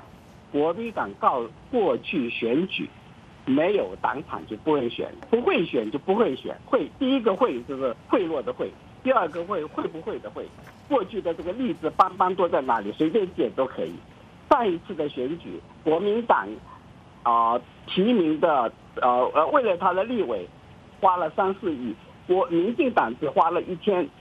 国民党过去选举没有党产就不会选，不会选就不会选。第一个会就是贿赂的贿，第二个会不会的会。过去的这个例子邦邦都在那里，随便捡都可以。上一次的选举，国民党提名的为了他的立委花了3、4亿，民进党只花了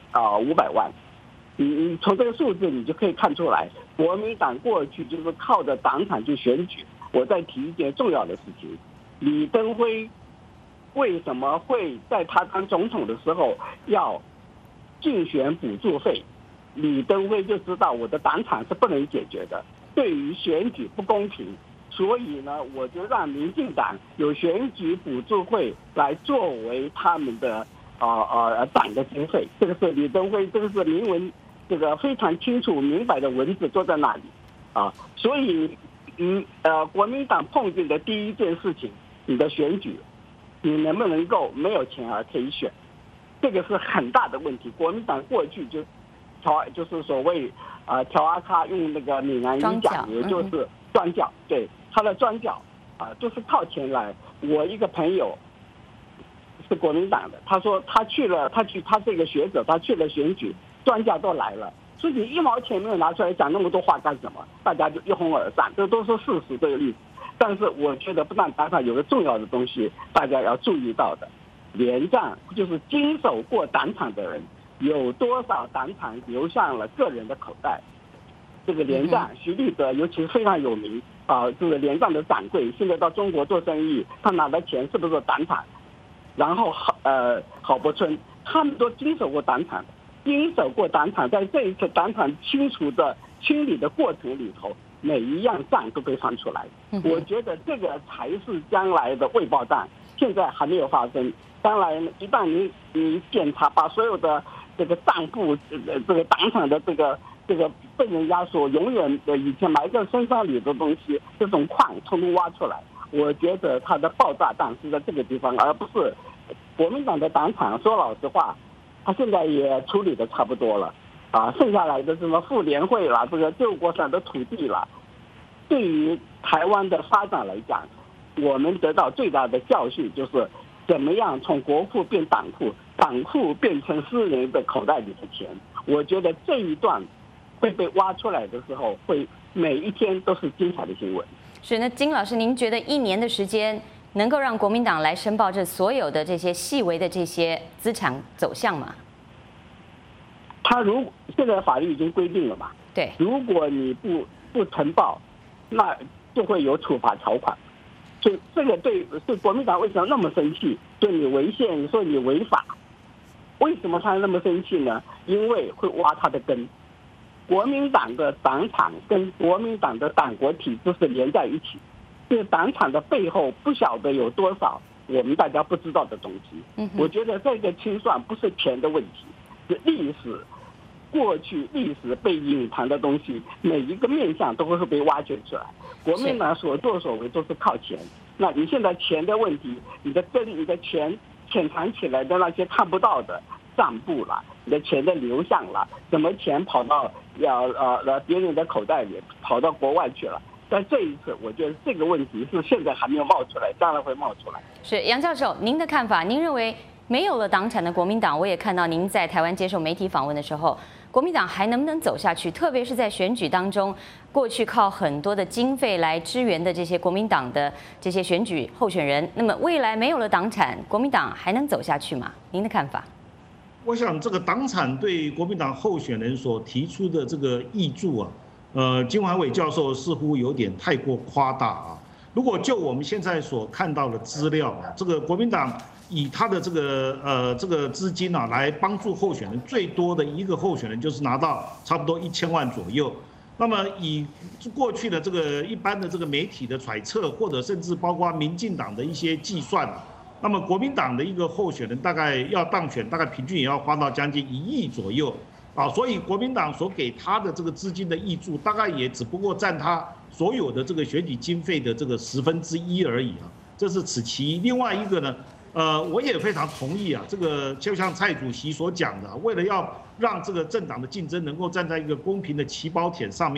1500万。你从这个数字你就可以看出来，国民党过去就是靠着党产去选举。我再提一件重要的事情，李登辉为什么会在他当总统的时候要竞选补助费？李登辉就知道我的党产是不能解决的，对于选举不公平，所以呢，我就让民进党有选举补助费来作为他们的党的经费。这个是李登辉，这个是明文，这个非常清楚明白的文字都在那里啊。所以国民党碰见的第一件事情，你的选举，你能不能够没有钱而可以选，这个是很大的问题。国民党过去就是所谓调阿卡用那个闽南语讲，也就是庄脚，对他的庄脚就是靠钱来。我一个朋友是国民党的，他说他这个学者，他去了选举，庄家都来了，所以你1毛钱没有拿出来讲那么多话干什么？大家就一哄而散，这都是事实，这个例子。但是我觉得不但党产有个重要的东西，大家要注意到的，连战就是经手过党产的人，有多少党产流向了个人的口袋？这个连战，徐立德尤其是非常有名这个连战的掌柜，现在到中国做生意，他拿的钱是不是党产？然后郝柏村，他们都经手过党产，在这一次党产清理的过程里头，每一样账都被翻出来。我觉得这个才是将来的未报账，现在还没有发生。将来一旦你检查，把所有的这个账簿，这个党产的这个被人家所永远的以前埋在深山里的东西，这种矿通通挖出来，我觉得它的爆炸弹是在这个地方，而不是国民党的党产。说老实话，他现在也处理的差不多了剩下来的什么妇联会啦，这个救国产的土地啦，对于台湾的发展来讲，我们得到最大的教训就是怎么样从国库变党库，党库变成私人的口袋里的钱。我觉得这一段会被挖出来的时候，会每一天都是精彩的新闻。 是，那金老师，您觉得1年的时间能够让国民党来申报这所有的这些细微的这些资产走向吗？ 现在法律已经规定了嘛？ 对， 如果你不呈报，那就会有处罚条款。所以这个是国民党为什么那么生气？对你违宪，说你违法，为什么他那么生气呢？因为会挖他的根。国民党的党产跟国民党的党国体制是连在一起，这个党产的背后不晓得有多少我们大家不知道的东西。我觉得这个清算不是钱的问题，是历史。过去历史被隐藏的东西，每一个面向都会被挖掘出来。国民党所作所为都是靠钱，那你现在钱的问题，你的钱潜藏起来的那些看不到的账簿啦，你的钱的流向啦，什么钱跑到别人的口袋里，跑到国外去了。但这一次，我觉得这个问题是现在还没有冒出来，将来会冒出来。 是杨教授，您的看法？您认为没有了党产的国民党，我也看到您在台湾接受媒体访问的时候，国民党还能不能走下去？特别是在选举当中，过去靠很多的经费来支援的这些国民党的这些选举候选人，那么未来没有了党产，国民党还能走下去吗？您的看法？ 我想这个党产对国民党候选人所提出的这个挹注金环伟教授似乎有点太过夸大如果就我们现在所看到的资料这个国民党以他的这个资金来帮助候选人，最多的一个候选人就是拿到差不多1000万左右。那么以过去的这个一般的这个媒体的揣测，或者甚至包括民进党的一些计算那么国民党的一个候选人大概要当选，大概平均也要花到将近1亿左右所以国民党所给他的这个资金的挹注，大概也只不过占他所有的这个选举经费的这个1/10而已这是此其一。另外一个呢，我也非常同意这个就像蔡主席所讲的，为了要让这个政党的竞争能够站在一个公平的起跑点上面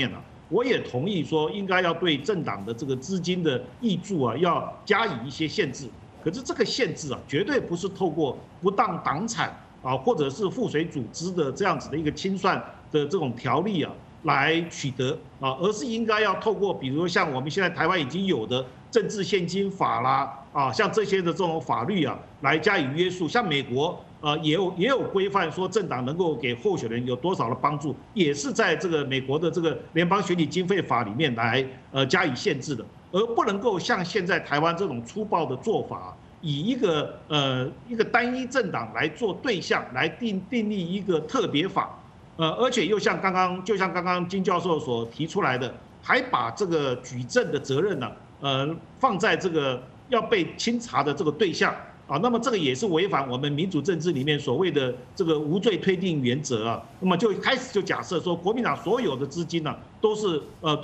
我也同意说应该要对政党的这个资金的挹注啊，要加以一些限制。可是这个限制啊，绝对不是透过不当党产啊，或者是附随组织的这样子的一个清算的这种条例啊来取得啊，而是应该要透过比如像我们现在台湾已经有的政治献金法啦啊，像这些的这种法律啊来加以约束。像美国也有规范说政党能够给候选人有多少的帮助，也是在这个美国的这个联邦选举经费法里面来加以限制的，而不能够像现在台湾这种粗暴的做法，以一个单一政党来做对象，来订立一个特别法，而且又像刚刚金教授所提出来的，还把这个举证的责任呢，放在这个要被清查的这个对象。啊，那么这个也是违反我们民主政治里面所谓的这个无罪推定原则啊。那么就开始就假设说，国民党所有的资金呢，都是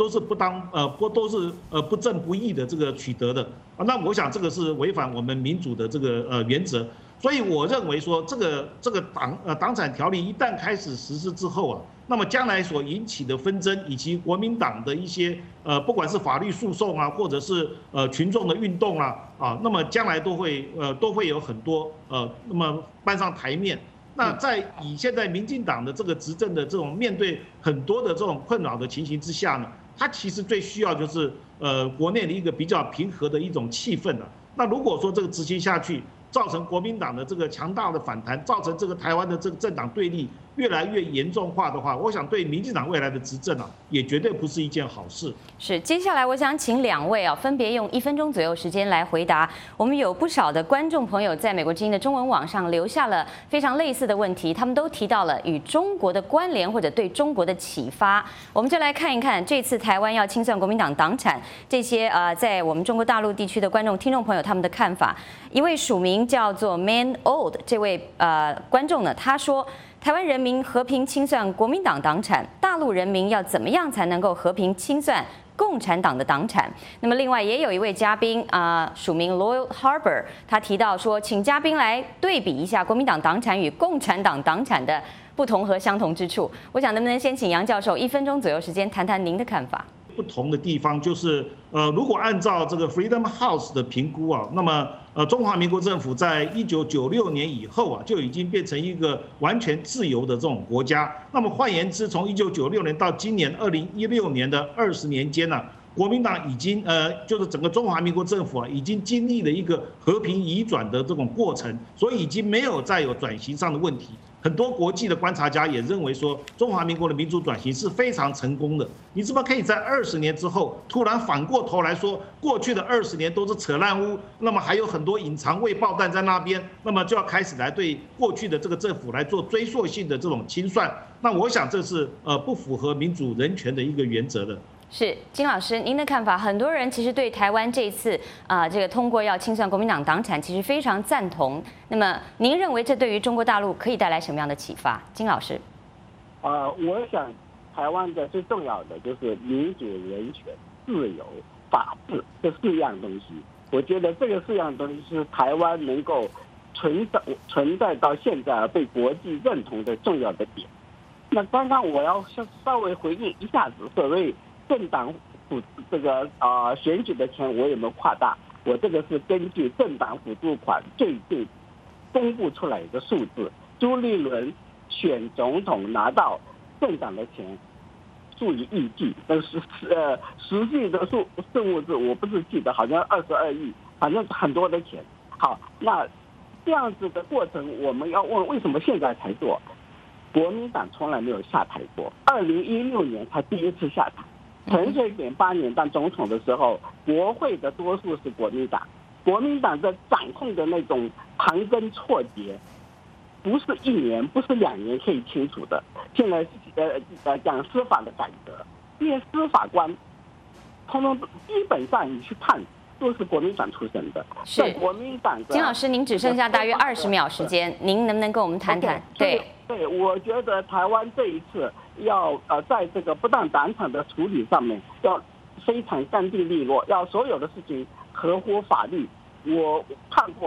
不正不义的这个取得的啊。那我想这个是违反我们民主的这个原则。所以我认为说，这个党产条例一旦开始实施之后啊，那么将来所引起的纷争，以及国民党的一些不管是法律诉讼啊，或者是群众的运动啊，那么将来都会有很多那么搬上台面。那在以现在民进党的这个执政的这种面对很多的这种困扰的情形之下呢，它其实最需要就是国内的一个比较平和的一种气氛了。那如果说这个执行下去，造成国民党的这个强大的反弹，造成这个台湾的这个政党对立越来越严重化的话，我想对民进党未来的执政啊，也绝对不是一件好事。 是，接下来我想请2位啊，分别用1分钟左右时间来回答。我们有不少的观众朋友在美国之音的中文网上留下了非常类似的问题，他们都提到了与中国的关联或者对中国的启发。我们就来看一看这次台湾要清算国民党党产这些在我们中国大陆地区的听众朋友他们的看法。一位署名叫做 Man Old 这位观众呢，他说，台湾人民和平清算国民党党产，大陆人民要怎么样才能够和平清算共产党的党产？那么另外也有一位嘉宾署名 Loyal Harbor， 他提到说，请嘉宾来对比一下国民党党产与共产党党产的不同和相同之处。我想能不能先请杨教授1分钟左右时间谈谈您的看法？ 不同的地方就是，如果按照这个 Freedom House 的评估啊，那么中华民国政府在1996年以后啊，就已经变成一个完全自由的这种国家。那么换言之，从1996年到今年2016年的20年间呢，国民党已经就是整个中华民国政府啊，已经经历了一个和平移转的这种过程，所以已经没有再有转型上的问题。很多国际的观察家也认为说，中华民国的民主转型是非常成功的。你怎么可以在20年之后突然反过头来说，过去的20年都是扯烂屋，那么还有很多隐藏未爆弹在那边，那么就要开始来对过去的这个政府来做追溯性的这种清算？那我想这是不符合民主人权的一个原则的。 是金老师，您的看法？很多人其实对台湾这一次这个通过要清算国民党党产，其实非常赞同。那么您认为这对于中国大陆可以带来什么样的启发？金老师， 我想台湾的最重要的就是民主、人权、自由、法治这4样东西。我觉得这个4样东西是台湾能够存在到现在而被国际认同的重要的点。那刚刚我要稍微回应一下子所谓政党这个选举的钱我有没有夸大？我这个是根据政党辅助款最近公布出来的数字，朱立伦选总统拿到政党的钱数以亿计，但是实际的数字我不是记得，好像22亿，反正很多的钱。好，那这样子的过程，我们要问为什么现在才做？国民党从来没有下台过，2016年才第一次下台。陈水扁8年当总统的时候，国会的多数是国民党，国民党的掌控的那种盘根错节，不是1年，不是2年可以清楚的。现在讲司法的改革，这些司法官，通通基本上你去看都是国民党出身的。 是国民党的。 金老师，您只剩下大约20秒时间，您能不能跟我们谈谈？ 对，我觉得台湾这一次要在这个不当党产的处理上面要非常干净利落，要所有的事情合乎法律。我看过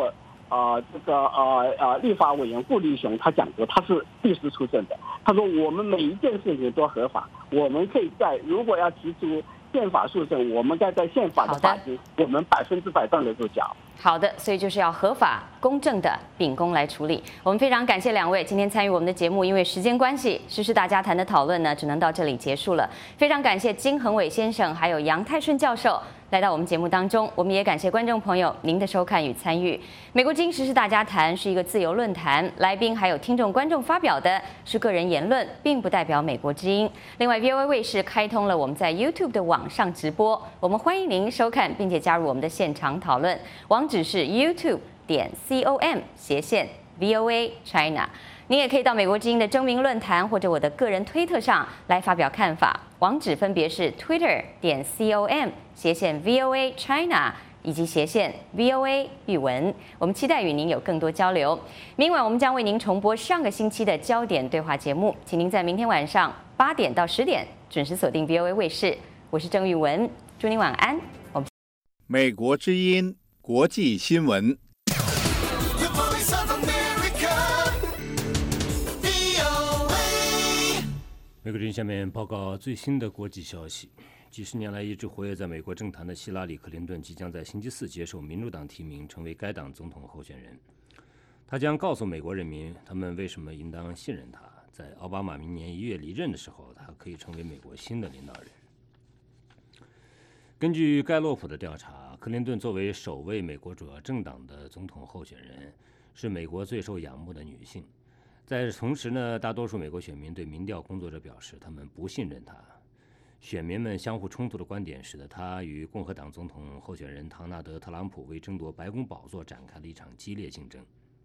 立法委员顾立雄他讲过，他是律师出身的，他说我们每一件事情都合法，我们可以如果要提出宪法诉讼，我们该在宪法的法庭，我们100%站得住脚。 好的，所以就是要合法、公正的秉公来处理。我们非常感谢两位今天参与我们的节目，因为时间关系，时事大家谈的讨论呢，只能到这里结束了。非常感谢金恒伟先生还有杨泰顺教授来到我们节目当中，我们也感谢观众朋友您的收看与参与。美国之音时事大家谈是一个自由论坛，来宾还有听众观众发表的是个人言论，并不代表美国之音。另外 VOA 卫视开通了我们在 YouTube 的网上直播，我们欢迎您收看并且加入我们的现场讨论，网址是 youtube.com/VOA China。您也可以到美国之音的征名论坛或者我的个人推特上来发表看法，网址分别是 twitter.com/VOA China 以及/VOA 语文。我们期待与您有更多交流。明晚我们将为您重播上个星期的焦点对话节目，请您在明天晚上8点到10点准时锁定 VOA 卫视。我是郑玉文，祝您晚安。我们美国之音国际新闻。 美国之音下面报告最新的国际消息。几十年来一直活跃在美国政坛的希拉里·克林顿即将在星期四接受民主党提名，成为该党总统候选人。他将告诉美国人民，他们为什么应当信任他。在奥巴马明年1月离任的时候，他可以成为美国新的领导人。根据盖洛普的调查，克林顿作为首位美国主要政党的总统候选人，是美国最受仰慕的女性。在同时呢，大多数美国选民对民调工作者表示，他们不信任他。选民们相互冲突的观点使得他与共和党总统候选人唐纳德·特朗普为争夺白宫宝座展开了一场激烈竞争。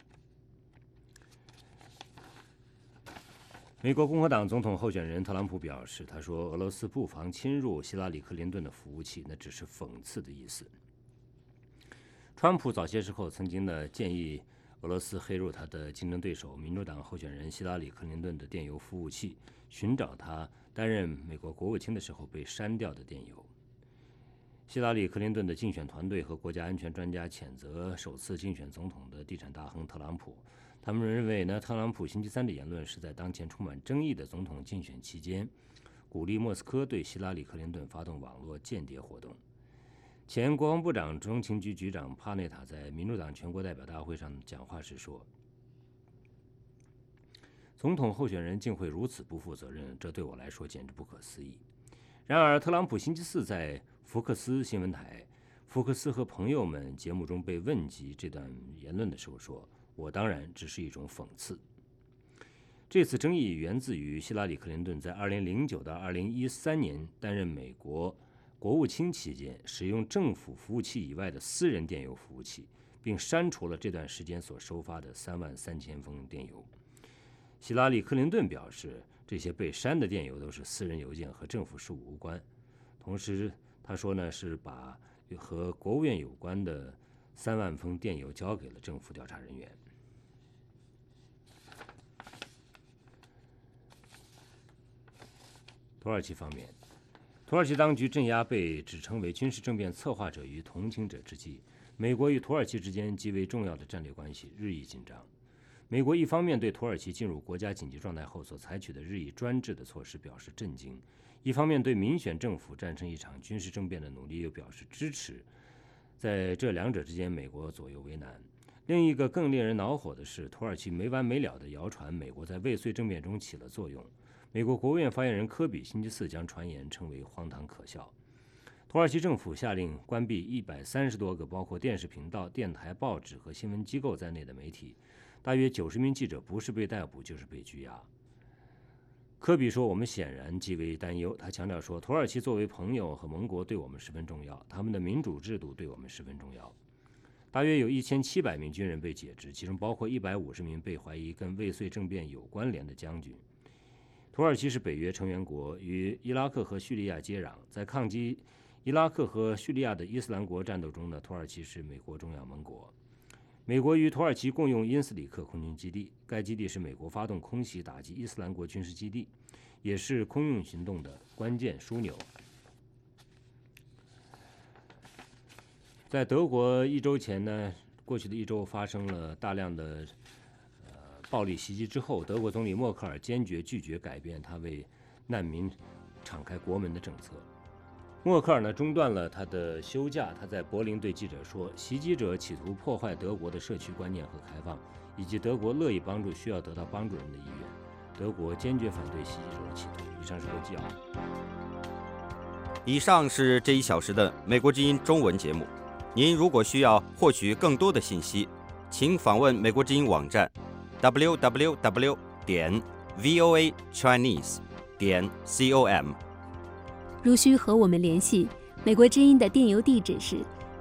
美国共和党总统候选人特朗普表示，他说俄罗斯不妨侵入希拉里·克林顿的服务器，那只是讽刺的意思。川普早些时候曾经呢建议俄罗斯黑入他的竞争对手民主党候选人希拉里·克林顿的电邮服务器，寻找他担任美国国务卿的时候被删掉的电邮。希拉里·克林顿的竞选团队和国家安全专家谴责首次竞选总统的地产大亨特朗普，他们认为呢，特朗普星期三的言论是在当前充满争议的总统竞选期间，鼓励莫斯科对希拉里·克林顿发动网络间谍活动。前国防部长中情局局长帕内塔在民主党全国代表大会上讲话时说，总统候选人竟会如此不负责任，这对我来说简直不可思议。然而特朗普星期四在福克斯新闻台福克斯和朋友们节目中被问及这段言论的时候说，我当然只是一种讽刺。这次争议源自于希拉里·克林顿在2009到2013年担任美国国务卿期间使用政府服务器以外的私人电邮服务器，并删除了这段时间所收发的33000封电邮。希拉里·克林顿表示，这些被删的电邮都是私人邮件，和政府事务无关。同时他说呢，是把和国务院有关的3万封电邮交给了政府调查人员。土耳其方面，土耳其当局镇压被指称为军事政变策划者与同情者之际，美国与土耳其之间极为重要的战略关系日益紧张。美国一方面对土耳其进入国家紧急状态后所采取的日益专制的措施表示震惊，一方面对民选政府战胜一场军事政变的努力又表示支持。在这两者之间，美国左右为难。另一个更令人恼火的是，土耳其没完没了地谣传美国在未遂政变中起了作用。美国国务院发言人科比星期四将传言称为荒唐可笑。土耳其政府下令关闭130多个包括电视频道、电台、报纸和新闻机构在内的媒体，大约90名记者不是被逮捕就是被拘押。科比说，我们显然极为担忧。他强调说，土耳其作为朋友和盟国对我们十分重要，他们的民主制度对我们十分重要。大约有1700名军人被解职，其中包括150名被怀疑跟未遂政变有关联的将军。土耳其是北约成员国，与伊拉克和叙利亚接壤。在抗击伊拉克和叙利亚的伊斯兰国战斗中呢，土耳其是美国重要盟国。美国与土耳其共用因斯里克空军基地，该基地是美国发动空袭打击伊斯兰国军事基地，也是空运行动的关键枢纽。在德国一周前呢， 过去的一周发生了大量的暴力袭击之后，德国总理默克尔坚决拒绝改变他为难民敞开国门的政策。默克尔呢中断了他的休假，他在柏林对记者说，袭击者企图破坏德国的社区观念和开放，以及德国乐意帮助需要得到帮助人的意愿。德国坚决反对袭击者的企图。以上是国际啊。 以上是这1小时的美国之音中文节目。您如果需要获取更多的信息，请访问美国之音网站 www.voachinese.com。 如需和我们联系，美国之音的电邮地址是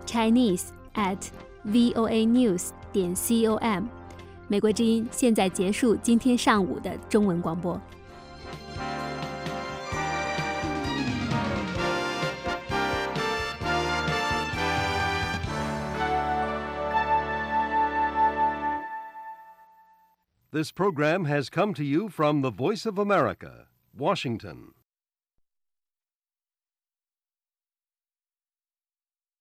chinese@voanews.com。美国之音现在结束今天上午的中文广播。 This program has come to you from the Voice of America, Washington.